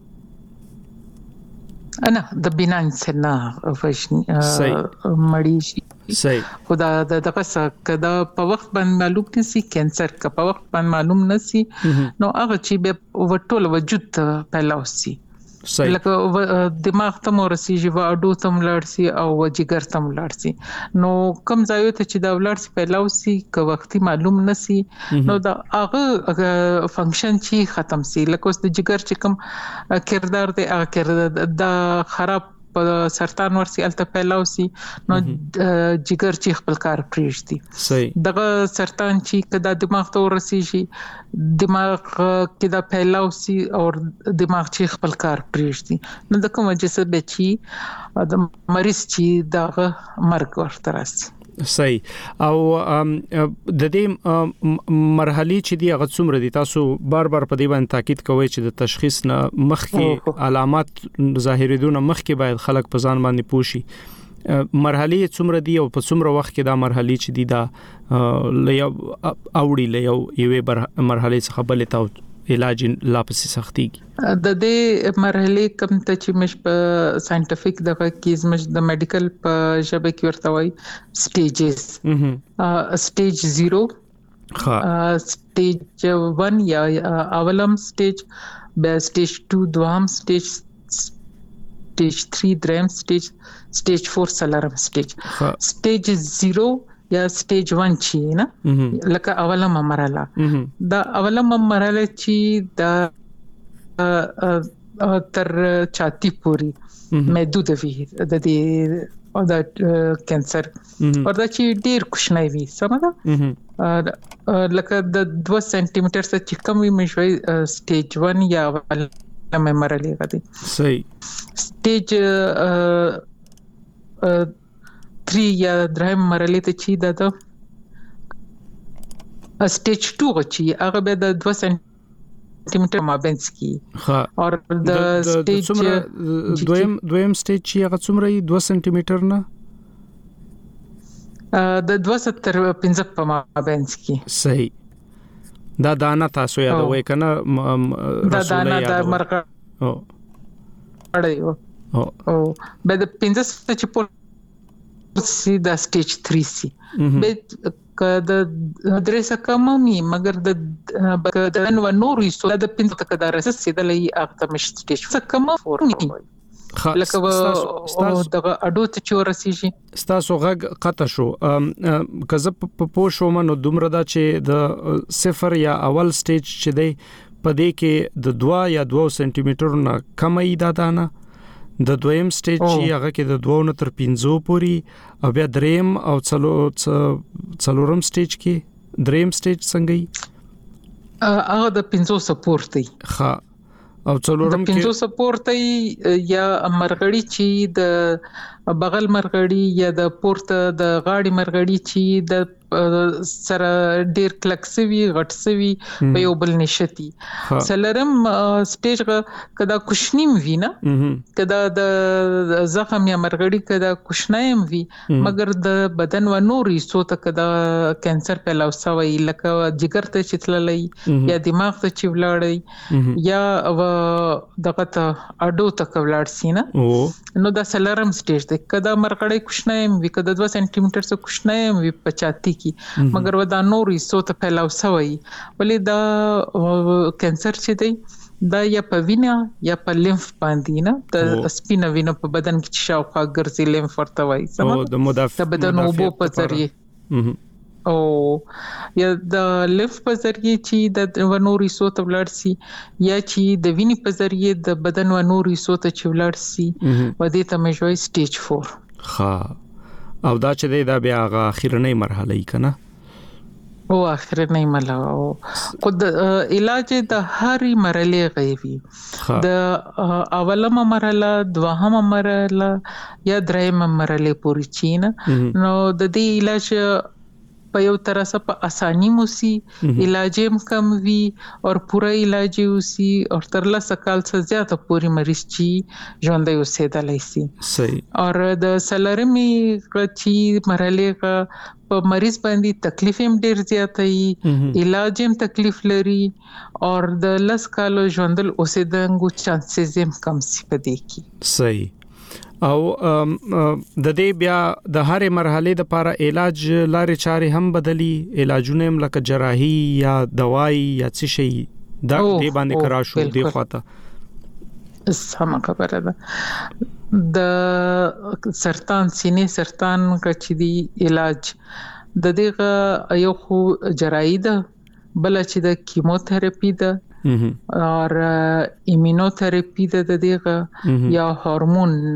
انا د بناین سره وجني مړی شي صحیح خدا دغه څه کدا په وخت باندې معلوم نشي کانسر کا په وخت باندې معلوم نشي نو هغه چې به وټول وجود پیلاوسي لکه دماغ ته ورسیږي و اډو ته ملارسي او جګر ته ملارسي نو کم ځایو ته چې دا ولارسي پیلاوسي که وختي معلوم نشي نو دا هغه فنکشن چې ختم سي لکه اوس د جګر چې کم کردار دی هغه کردار د خراب په سرطان ورسي الته پیلاوسي نو جګر چې خپل کار پریږدي صحیح دغه سرطان چې کدا دماغ ته ورسیږي دماغ کې دا پیلاوسي او دماغ چې خپل کار پریږدي نو د کوم جسد بچي د مریض چې دغه مرګ ورته راسي صحیح او د دې مرحلي چې دی هغه څومره دي تاسو بار بار په دې باندې تاکید کوئ چې د تشخیص نه مخکې علامات ظاهرېدونه مخکې باید خلک په ځان باندې پوښي مرحلي څومره دي او په څومره وخت کې دا مرحلي چې دی دا لیا اوړي لیا یوې مرحلي څخه بلې ته علاج لا پسې سختيږي د دې مرحله کوم ته چې مش په ساينټیفیک دغه کیز مش د میډیکل په ژبه کې ورته وایي سټیجز سټیج زیرو سټیج ون یا اولم سټیج به سټیج ټو دوام سټیج سټیج تھری دریم سټیج سټیج فور سلرم سټیج سټیج زیرو یا سټیج ون چی نه لکه اولم مرحله دا اولم مرحله چې دا تر چاتی پوری محدود وي د دې او دا کانسر او دا چې ډیر کوچنی وي سمه لکه د دوه سانتي متر څخه چې کم وي مشوي سټیج ون یا اولم مرحله غدي صحیح سټیج تھری یا درهم مرحله ته چې دا د سټیج ټو چې هغه به د دوه سانتي متر مابینس کی ها او د سټیج دویم دویم سټیج چې هغه څومره دوه سانتي متر نه د دوه سوه تر پنځه په مابینس کی صحیح دا دانا تاسو یادوي کنه دا دانا د مرغه او اړیو او به د پنځه سوه چې سی دا سټیج تھری سی به کده درسه کممي مگر د بدن و نور یسو د پنځه تکدا رسې د لې اخته مش سټیج څه کم فورمي لکه او دغه اډو ته چورسي ستاسو غږ قطع شو کزه په پوښو منو دومره دا چې د صفر یا اول سټیج چې دی په دې کې د دوه یا دوه سانتي متر نه کم ای دادانه د دویم سټیج چې هغه کې د دوه تر پنځه پورې او بیا دریم او څلو څلورم سټیج کې دریم سټیج څنګه هغه د پنځه سپورت دی ها او څلورم کې پنځه سپورت یا مرغړی چې د بغل مرغړی یا د پورته د غاړي مرغړی چې د سره ډیر کلکسوي غټسوي په یو بل نشتی سلرم سټیج کدا کوشنیم وی نه کدا د زخم یا مرغړی کدا کوشنایم وی مگر د بدن و نور یسو ته کدا کانسر پیلاوسوي لکه جګر ته چتللې یا دماغ ته چولړی یا دغه ته اډو ته کولړ سینه نو دا سلرم سټیج ده کدا مرغړی کوشنایم وی کدا دوه سانتي متر څخه کوشنایم وی پچاتی کی مگر ودا نور یسو ته پیلاوسوي ولې دا کانسر چې دی دا یا په وینا یا په لیمف باندې نه د سپینه وینا په بدن کې شاوخوا ګرځي لیمف ورته وایي سم د مدافع د بدن اوبو په ذریعہ او یا د لیمف په ذریعہ چې د ونور یسو ته ولړسي یا چې د وینې په ذریعہ د بدن ونور یسو ته چې ولړسي و دې ته مې سټیج فور ها او دا چې دا بیا هغه اخرنۍ مرحله ای کنه او اخرنۍ مرحله خود علاج د هرې مرحله غوي د اولمه مرحله دوهمه مرحله یا دریمه مرحله پورې چین نو د دې علاج په یو طرح په اساني موسی علاج هم کم وی او پورا علاج وسی او تر لاسه کال څخه زیاته پوری مریض چی ژوندۍ اوسېدلای شي صحیح او د سلرمي چی مرحله په مریض باندې تکلیف هم ډیر زیاتې علاج هم تکلیف لري او د لاس کالو ژوندل اوسېدنګو چانسز هم کم سي پدې کی صحیح او د دې بیا د هرې مرحله د لپاره علاج لارې چارې هم بدلی علاجونه هم لکه جراحي یا دوايي یا څه شي دا دې باندې کرا شو دی خواته سم خبره ده د سرطان سینې سرطان کچې دی علاج د دې یو خو جراحي ده بل چې د کیموتراپي ده اور ایمینوتراپی د دغه یا هورمون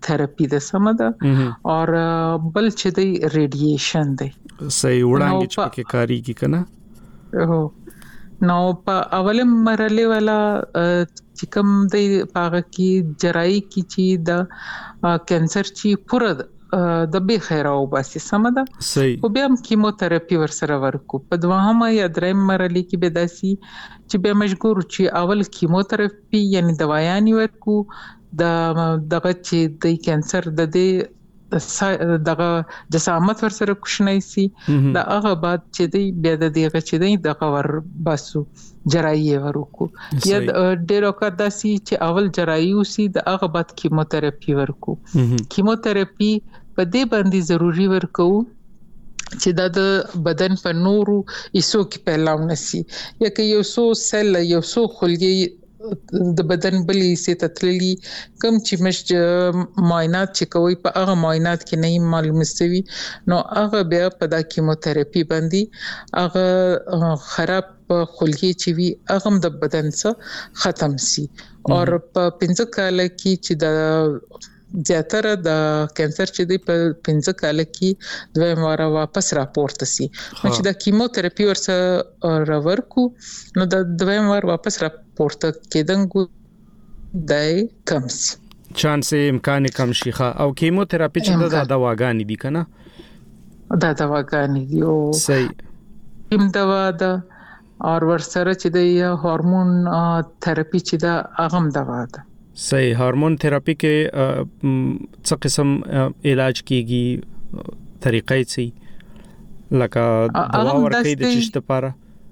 تھراپي د سمده او بل چې د ریډیشن دی صحیح وړاندې چې پکې کاری کی کنه هو نو په اولم مرحله والا چې کوم د پاغه کې جراحي کې چې د کانسر چې پوره د به خیر او باسي سمده صحیح او بیا هم کیموتراپي ورسره ورکو په دوهمه یا دریم مرحله کې به داسي چې به مجبور چې اول کیموتراپي یعنی دوايانې ورکو د دغه چې د کانسر د دې دغه جسامت ورسره کوشنای سي دا هغه بعد چې دی بیا د دغه چې دی دغه ور باسو جراحي ورکو یا ډیرو کار داسي چې اول جراحي وسی د هغه بعد کیموتراپي ورکو کیموتراپي په دې باندې ضروری ورکو چې د بدن په نورو ایسو کې پیلاو نسی یا که یو سو سل یو سو خلګي د بدن بلې سي تتللی کم چې مش معاینات چې کوي په هغه معاینات کې نه معلومه سوي نو هغه بیا په د کیموتراپي باندې هغه خراب خلګي چې وي هغه د بدن څخه ختم سي او په پنځه کال کې چې د زیاتره د کانسر چې دی په پنځه کال کې دوه مره واپس راپورته سي چې د کیموتراپي ورسره راورکو نو د دوه مره واپس راپورته کېدنګو دای کم سي چانس امکان کم شي او کیموتراپي چې د دواګانې دي کنه دا دواګانې دي او صحیح کوم دوا ده او ورسره چې د هورمون تھراپي چې دا اغم دوا ده صحیح هورمون تھراپي کې څه قسم علاج کیږي طریقې څه لکه دوا ورکې د چشت لپاره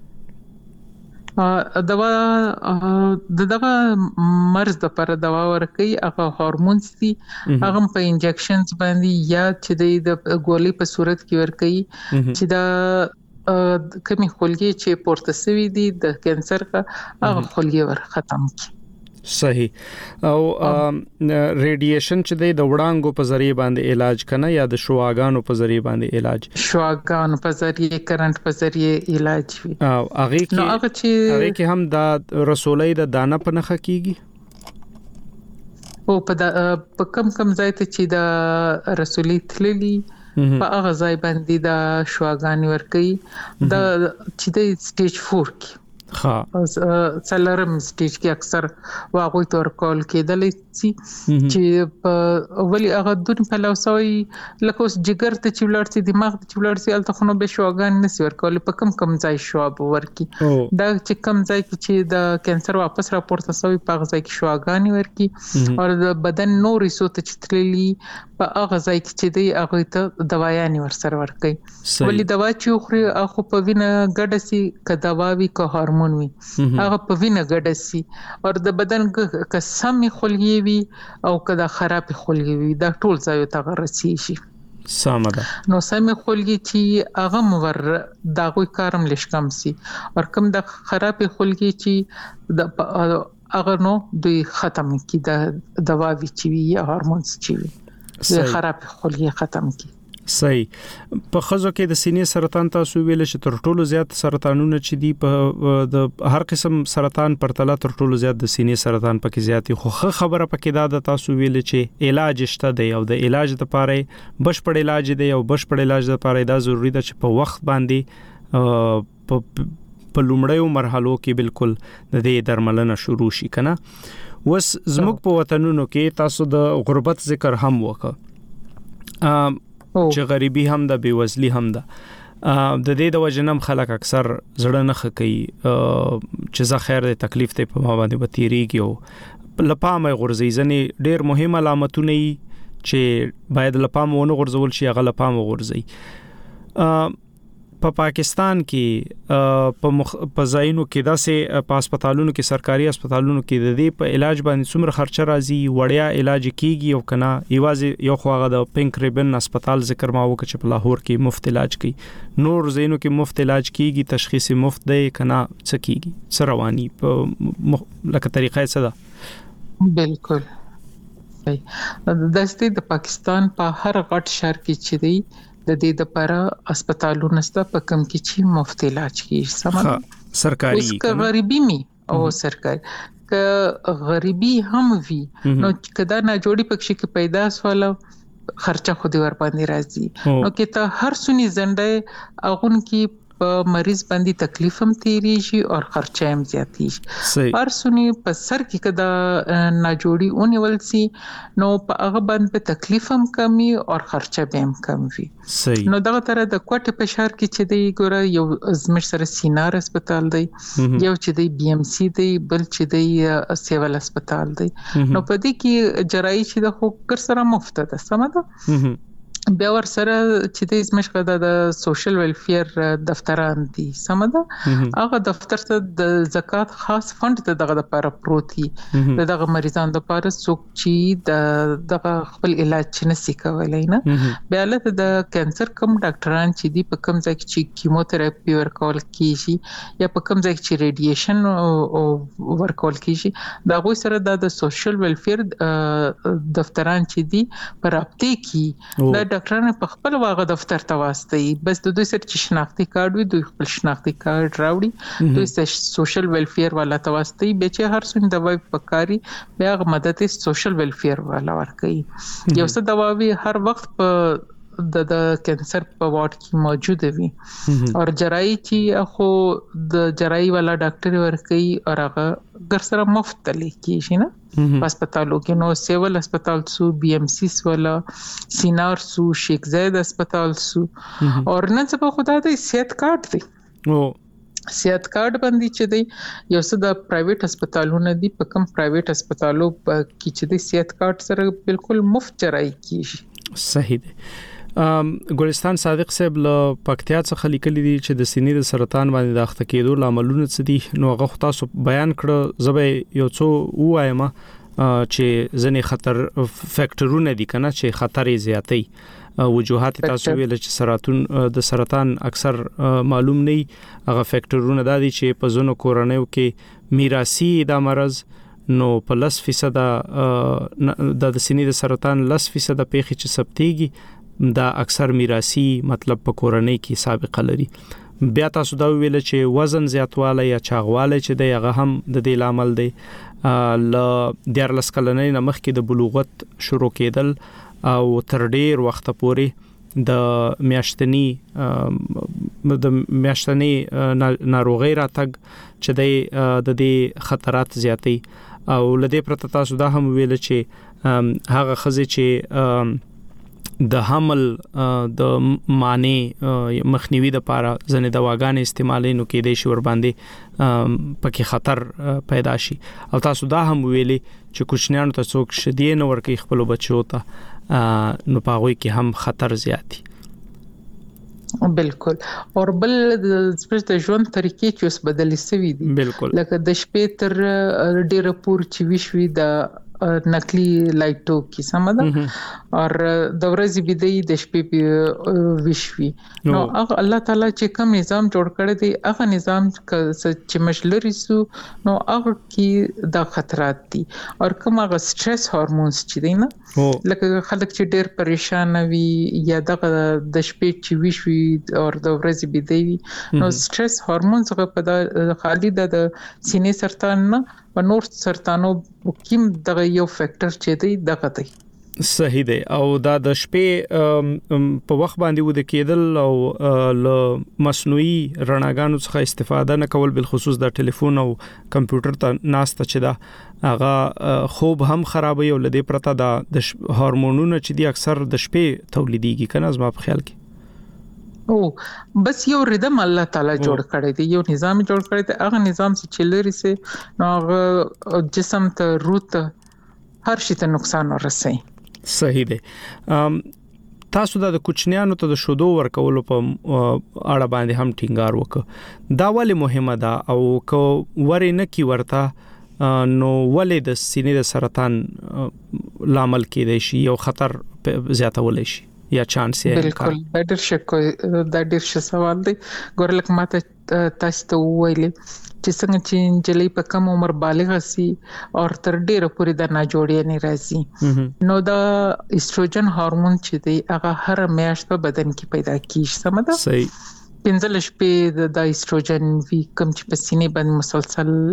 دوا د دوا مرز د لپاره دوا ورکې هغه هورمونز دي هغه په انجکشنز باندې یا چې د ګولې په صورت کې ورکې چې دا کمی خلګي چې پورته سوي دي د کانسر کا هغه خلګي ور ختم کی صحیح او ریډیشن چې د وړانګو په ذریعہ باندې علاج کنه یا د شواګانو په ذریعہ باندې علاج شواګانو په ذریعہ کرنٹ په ذریعہ علاج وي او هغه کې هغه کې هم د رسولې د دانه په نخ کیږي او په کم کم ځای ته چې د رسولې تللی په هغه ځای باندې د شواګان ورکي د چې د سټیج فور کې ها سلرم سټیج کې اکثر واغوي تور کول کېدل چې په ولی هغه دون په لوسوي لکه اوس جګر ته چولړ سي دماغ ته چولړ سي الته خو نو به شوګان نسی ورکول په کم کم ځای شواب ورکی دا چې کم ځای کې چې د کانسر واپس راپورته سوی په ځای کې شوګان ورکی او د بدن نور ایسو ته چتللی په هغه ځای کې چې دی هغه ته دوايانې ورسره ورکي ولی دوا چې خوري هغه په وینه ګډه سي ک دواوي ک هورمون وي هغه په وینه ګډه سي او د بدن ک سمي خلګي وي او کدا خراب خلګي وي دا ټول ځای ته غرسي شي سامده نو سمي خلګي چې هغه مور دا کوئی کارم لشکم سي او کوم د خراب خلګي چې د هغه نو دوی ختم کی د دوا وی چې وي یا هورمونز چې وي د خراب خلګي ختم کی صحیح په خزو کې د سینې سرطان تاسو ویل چې تر ټولو زیات سرطانونه چې دی په د هر قسم سرطان پرتله تر ټولو زیات د سینې سرطان پکې زیاتی خو خبره پکې دا د تاسو ویل چې علاج شته دی او د علاج لپاره بشپړ علاج دی او بشپړ علاج لپاره دا ضروری ده چې په وخت باندې په لومړیو مرحلو کې بالکل د دې درملنه شروع شي کنه وس زموږ په وطنونو کې تاسو د غربت ذکر هم وکړه چې غریبي هم ده بیوزلی هم ده د دې د وجنم خلک اکثر زړه نه خکې چې زه خیر د تکلیف ته په ما باندې وتیریږي او لپامه غورځي ځنې ډېر مهم علامتونه چې باید لپامه غورځول شي هغه لپامه غورځي په پاکستان کې په ځایونو کې داسې په هسپتالونو کې سرکاري هسپتالونو کې د دې په علاج باندې څومره خرچه راځي وړیا علاج کیږي او کنه ایوازي یو خواغه د پینک ریبن هسپتال ذکر ما وکړ چې په لاهور کې مفت علاج کوي نور ځایونو کې مفت علاج کیږي تشخیص مفت دی کنه څه کیږي څه رواني په لکه طریقې څه ده بالکل صحیح د دستي د پاکستان په هر غټ شهر کې چې دی د دې د لپاره هسپتالونه ست په کم کې چې مفت علاج کیږي سمه سرکاري اوس غریبي می او سرکاري ک غریبي هم وي نو کدا نه جوړي پکې کې پیدا سواله خرچه خو دې ور باندې راځي نو کې ته هر سونی زنده اغون کې په مریض باندې تکلیف هم تیریږي او خرچه هم زیاتیږي هر سونی په سر کې کدا نه جوړي اونې ولسي نو په هغه باندې تکلیف هم کمی او خرچه به هم کم وي نو دغه تر د کوټه په شهر کې چې دی ګوره یو زمش سره سینار هسپتال دی یو چې دی بي ام سي دی بل چې دی سیول هسپتال دی نو په دې کې جراحي چې د خو کر سره مفت ده سم ده بیا ور سره چې د زمشق د سوشل ویلفیر دفتران دي سمده هغه دفتر ته د زکات خاص فند ته دغه لپاره پروتي دغه مریضان د لپاره څوک چې د دغه خپل علاج نشي کولای نه بیا له د کانسر کم ډاکټران چې دي په کم ځای کې چې کیموتراپي ورکول کیږي یا په کم ځای کې چې ریډیشن ورکول کیږي دا غوي سره د سوشل ویلفیر دفتران چې دي پر رابطه کې د ډاکټرانو په خپل واغه دفتر ته واسطي بس د دوی سره چې شناختی کارت وي دوی خپل شناختی کارت راوړي دوی سوشل ویلفیر والا ته واسطي به چې هر څومره دوا پکاري بیا مدد سوشل ویلفیر والا ورکوي یو څه دواوی هر وخت په د د کانسر په واټ کې موجود وي او جراحي چې خو د جراحي والا ډاکټر ورکوي او هغه ګر سره مفت لیکي نه هسپتالو کې نو سیول هسپتال سو بي ام سی والا سینار سو شیخ زاید هسپتال سو او نن څه په خدا د صحت کارت دی او صحت کارت باندې چې دی یو څه د پرایویټ هسپتالونو دی په کوم پرایویټ هسپتالو کې چې دی صحت کارت سره بالکل مفت جراحي کیږي صحیح دی ګلستان صادق صاحب له پکتیا څخه لیکلي دي چې د سینې د سرطان باندې د اخته کېدو لاملونه څه دي نو هغه تاسو بیان کړ زبې یو څو وایم چې ځنې خطر فیکټرونه دي کنه چې خطر یې زیاتې وجوهات تاسو ویل چې سرطان د سرطان اکثر معلوم نه هغه فیکټرونه دي چې په زونو کورنیو کې میراثي د مرز نو په لس فیصد د سینې د سرطان لس فیصد پیښې چې ثبتېږي دا اکثر میراثي مطلب په کورنۍ کې سابقه لري بیا تاسو دا ویل چې وزن زیاتواله یا چاغواله چې دی هغه هم د دې لامل دی ل ډیر لسکلنې نه مخکې د بلوغت شروع کېدل او تر ډیر وخت پورې د میاشتنی د میاشتنی ناروغي راتګ چې د دې خطرات زیاتې او لدې پرته تاسو دا هم ویل چې هغه خزه چې د حمل د معنی مخنیوي د لپاره ځنې دواګانې استعمالې نو کې د شور باندې پکې خطر پیدا شي او تاسو دا هم ویلي چې کوچنیانو ته څوک شدید نه ورکي خپل بچو ته نو پاغوي کې هم خطر زیاتی بالکل اور بل د ژوند طریقې چې اوس بدلې شوې دي بالکل لکه د شپې تر ډېر پور چې وشوي د نقلی لایټو کې سمده اور د ورځې بيدې د شپې وشوي نو هغه الله تعالی چې کوم نظام جوړ کړی دی هغه نظام چې مشلري سو نو هغه کې د خطرات دي اور کوم هغه سټرس هورمونز چې دي نه لکه خلک چې ډېر پریشان وي یا د د شپې چې وشوي او د ورځې بيدې نو سټرس هورمونز هغه په خالي د سینې سرطان نه په نور سرطانو کوم دغه یو فیکٹر چې دی دغه دی صحیح دی او دا د شپې په وخت باندې ود کېدل او له مصنوعي رڼاګانو څخه استفاده نه کول بل خصوص د ټلیفون او کمپیوټر ته ناسته چې دا هغه خوب هم خرابوي او لدې پرته د هورمونونو چې دی اکثر د شپې تولیديږي کنه زما په خیال کې او بس یو ردم الله تعالی جوړ کړی دی یو نظام جوړ کړی دی هغه نظام چې چلري سي نو هغه جسم ته روح ته هر شي ته نقصان ورسي صحیح دی تاسو د کوچنیانو ته د شودو ورکولو په اړه باندې هم ټینګار وکړه دا ولې مهمه ده او کو ورې نه کی ورته نو ولې د سینې د سرطان لامل کېدای شي یو خطر زیاتولای شي یا چانس یې بالکل دا ډېر شکو دا ډېر ښه سوال دی ګورلک ماته تاسو ته ویلي چې څنګه چې جلې په کم عمر بالغ سي او تر ډېر پورې د ناجوړې نه راځي نو دا ایستروجن هورمون چې دی هغه هر میاشت په بدن کې پیدا کیږي سمه صحیح پنځل شپې د ایستروجن وی کم چې په سینې باندې مسلسل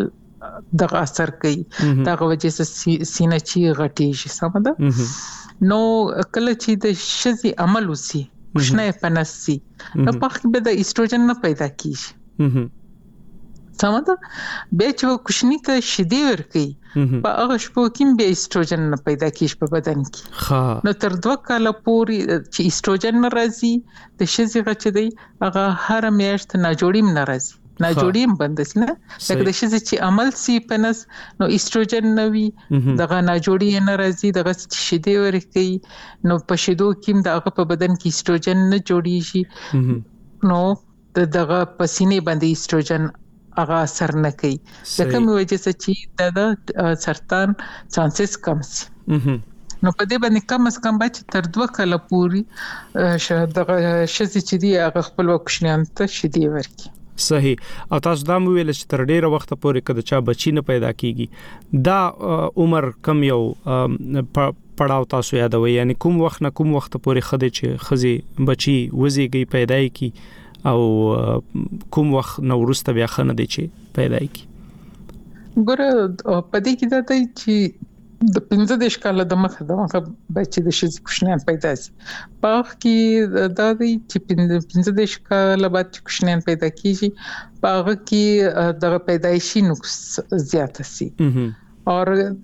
دغه اثر کوي دغه وجه سره سینه چې غټیږي سم ده نو کله چې د شذي عمل وسی کوشنه پنسي نو په به د ایستروجن نه پیدا کیږي سم ده به چې کوشنی ته شدي ورکی په هغه شپو کې به ایستروجن نه پیدا کیږي په بدن کې نو تر دوه کاله پورې چې ایستروجن راځي د شذي غچ دی هغه هر میاشت نه جوړیم ناراضي نه جوړیم بندس نه لکه د شذي چې عمل سي پنس نو ایستروجن نوي دغه نه جوړي ناراضي دغه شدي ورکی نو په شدو کې دغه په بدن کې ایستروجن نه جوړیږي نو دغه پسینه باندې ایستروجن هغه اثر نه کوي لکه مې وجه چې د سرطان چانسز کم سي نو په دې باندې کم از کم بچ تر دوه کاله پوري دغه شذي چې دی هغه خپل کوشنیان ته شدي ورکی صحیح او تاسو دا مو ویل چې تر ډیره وخت پورې کده چا بچی نه پیدا کیږي دا عمر کم یو پړاو تاسو یادوي یعنی کوم وخت نه کوم وخت پورې خدای چې خزي بچی وزيږي پیدا کی او کوم وخت نو ورسته بیا خنه دي چې پیدا کی ګوره پدې کې دا ته چې د پنځه دیش کاله د مخه د مخه بچی د شذي کوشنیان پیدا سي په کې دا دی چې پنځه دیش کاله بعد کوشنیان پیدا کیږي په هغه کې د پیدایشي نقص زیات سي او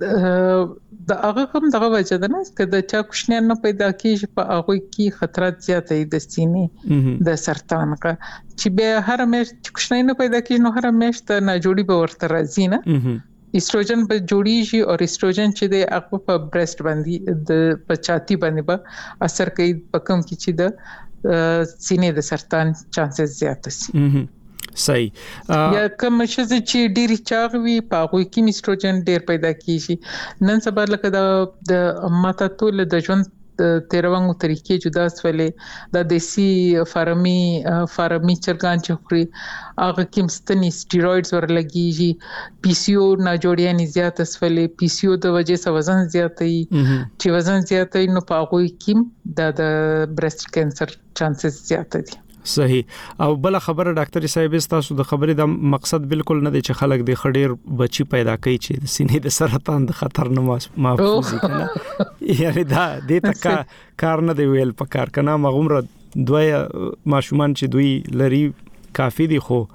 د هغه کوم دغه وجه ده نه چې چا کوشنیان نه پیدا کیږي په هغه کې خطرات زیات دي د سینې د سرطان کا چې به هر میاشت کوشنیان نه پیدا کیږي نو هر میاشت نه جوړي به ورته راځي نه ایستروجن به جوړیږي او ایستروجن چې د هغه په برست باندې د پچاتی باندې به اثر کوي په کوم کې چې د سینې د سرطان چانسز زیات دي صحیح یا کوم چې ډیری چاغوي په هغه کې ایستروجن ډیر پیدا کیږي نن سبا لکه د ماته ټول د ژوند تیروانګو طریقې جدا سولې د دیسي فارمي فارمي چرګان چې خوري هغه کې مستنی سټیرویډز ورلګيږي پی سی او نه جوړیانې زیات سولې پی سی او د وجې سره وزن زیاتې چې وزن زیاتې نو په هغه کې د برست کانسر چانسز زیات دي صحیح او بل خبره ډاکټر صاحب تاسو د خبرې د مقصد بالکل نه دی چې خلک د خډیر بچي پیدا کوي چې د سینې د سرطان د خطر نه محفوظ کړي یعنی دا د تکا کار نه دی ویل په کار کنه مغمره دوی ماشومان چې دوی لري کافی دي خو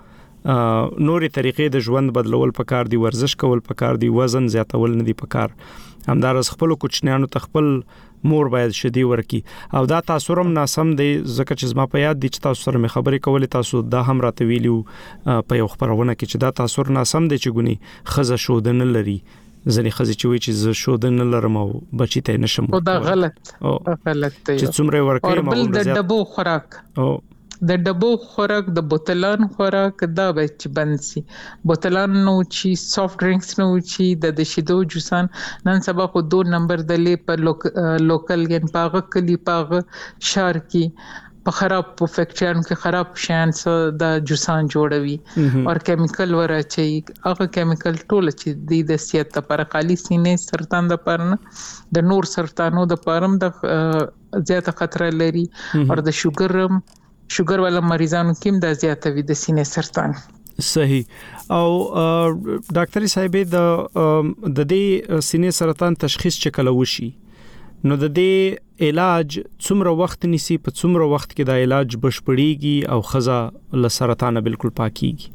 نورې طریقې د ژوند بدلول په کار دي ورزش کول په کار دي وزن زیاتول نه دي په کار همدار خپل کوچنیانو تخپل مور باید شدي ورکی او دا تاسو رم ناسم دی زکه چې زما په یاد دي چې تاسو سره مې خبرې کولې تاسو دا هم راته ویلو په یو خبرونه کې چې دا تاسو ناسم دی چې ګونی خزه شودن لري ځنې خزه چې وی چې ز شودن لرم او بچی ته نشم او دا غلط غلط دی چې څومره ورکی ما د ډبو خوراک او د ډبو خوراک د بوتلان خوراک دا به چې بنسي بوتلان نو چې سافټ ډرینکس نو چې د شیدو جوسان نن سبا په دوه نمبر د لې په لوکل ګن پاغه کلی پاغه شهر کې په خراب په فیکټریانو کې خراب شانس د جوسان جوړوي او کیمیکل ورچي هغه کیمیکل ټول چې د صحت لپاره خالي سینې سرطان د پرنه د نور سرطانو د پرم د زیاته خطر لري او د شوګر شوګر والا مریضانو کې د زیاتوي د سینې سرطان صحیح او ډاکټر صاحب د د دې سینې سرطان تشخیص چې کله وشي نو د دې علاج څومره وخت نیسي په څومره وخت کې د علاج بشپړیږي او خزه له سرطان بالکل پاکيږي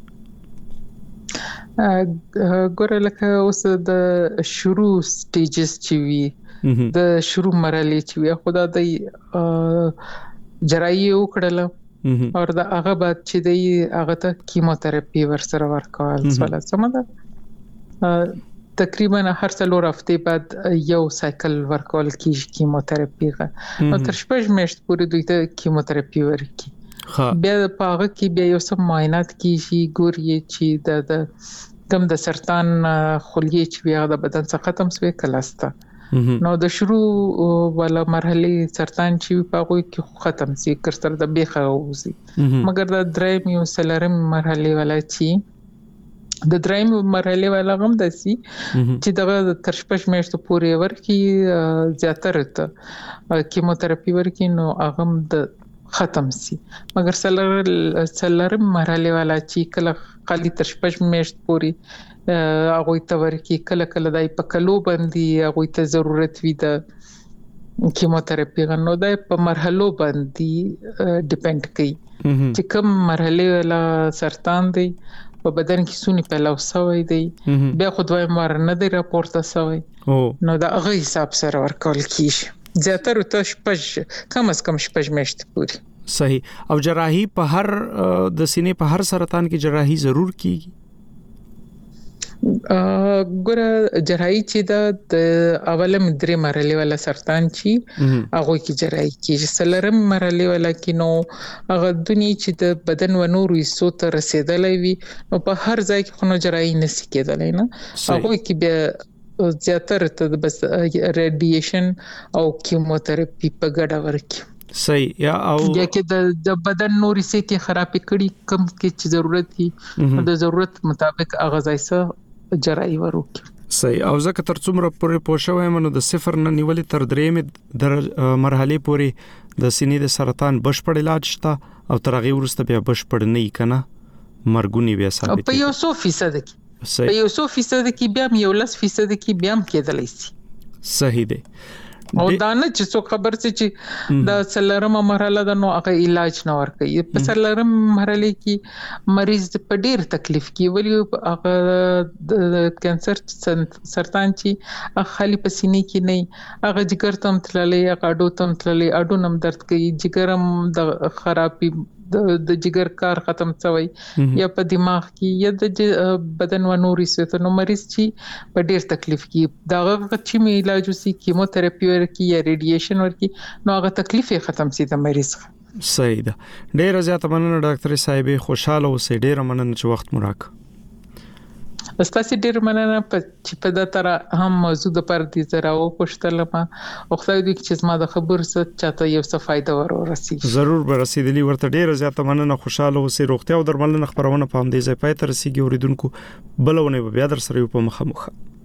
ګوره لکه اوس د شروع سټیجز چې وي د شروع مرحله چې وي خدا د جراحي وکړل او دا هغه بعد چې دی هغه ته کیموتراپي ورسره ورکول سواله سمه تقریبا هر څلور هفته بعد یو سایکل ورکول کیږي کیموتراپي غا نو تر شپږ میاشتې پورې دوی ته کیموتراپي ورکي بیا په هغه کې بیا یو څه معاینات کیږي ګوري چې د کم د سرطان خلیه چې بیا د بدن څخه ختم شوی کلاسته نو د شروع ولا مرحله سرطان چې په هغه کې ختم سي کړتر د بیخه اوسي مګر د دریم یو سلرم مرحله ولا چې د دریم مرحله ولا غم دسي چې دغه تر شپږ میاشتې پورې ورکی زیاتره ته کیموتراپي ورکی نو هغه د ختم سي. مګر سلر سلرم مرحله والا چې کله خالي تر شپږ میاشت پوري هغه ته ورکی کله کله دای په کلو باندې هغه ته ضرورت وي د کیموتراپي غنو دای په مرحلو باندې ډیپند کوي چې کوم مرحله والا سرطان دی په بدن کې سونی پیلاو سوی دی بیا خو دوی مر نه دی راپورته سوی نو دا هغه حساب سره ورکول کیږي زیاتره ته شپږ کم از کم شپږ میاشت پوري. صحیح. او جراحي په هر د سینې په هر سرطان کې جراحي ضرور کیږي؟ ګوره جراحي چې د اوله درې مرحله والا سرطان چې هغه کې جراحي کیږي. سلرم مرحله والا کې نو هغه دني چې د بدن و نورو حصو ته رسیدلې وي نو په هر ځای کې خو جراحي نشي کېدلای نه. هغه کې بیا زیاتره ته بس ریډیشن او کیموتراپي په ګډه ورکی. صحیح. یا او یا کې د بدن نوري سي کې خرابې کړي کم کې چې ضرورت دي د ضرورت مطابق هغه ځای سره جراحي وروکي. صحیح. او ځکه تر څومره پورې پوښښ ومنو د صفر نه نیولې تر درېمې در مرحله پورې د سینې د سرطان بشپړ علاج شته او تر هغه ورسته بیا بشپړ نه کنه مرګونی بیا ثابت. په یو څو فیصد کې په یو څو فیصد کې بیا یو لس فیصد کې بیا کېدلی شي. صحیح دی. او دا نه چې څو خبر چې د سلرم مرحله د نو هغه علاج نه ورکوي. په سلرم مرحله کې مریض په ډیر تکلیف کې ولی هغه د کانسر سرطان چې خالي په سینې کې نه هغه جګر تم تللی هغه اډو تم تللی اډو نم درد کوي جګرم د خرابي د جګر کار ختم شوی یا په دماغ کې یا د بدن و نوري څه نو مریض چې په ډیر تکلیف کې دا هغه چې می علاج وسی کیموتراپي ورکی یا ریډیشن ورکی نو هغه تکلیف ختم سي د مریض. صحیح ده. ډیر زیات مننه ډاکټر صاحب خوشاله اوسئ. ډیر مننه چې وخت مو راک. استاسي ډیر مننه په چې په د تر هم موضوع د پر دي زرا او پښتل ما او خدای دې چې زما د خبر ست چاته یو څه فائدہ ورورسي. ضرور به رسیدلی ورته ډیر زیات مننه خوشاله اوسئ. روغتیا او درملنه خبرونه په هم دې ځای پای ته رسیدي اوریدونکو بلونه بیا در سره په مخه مخه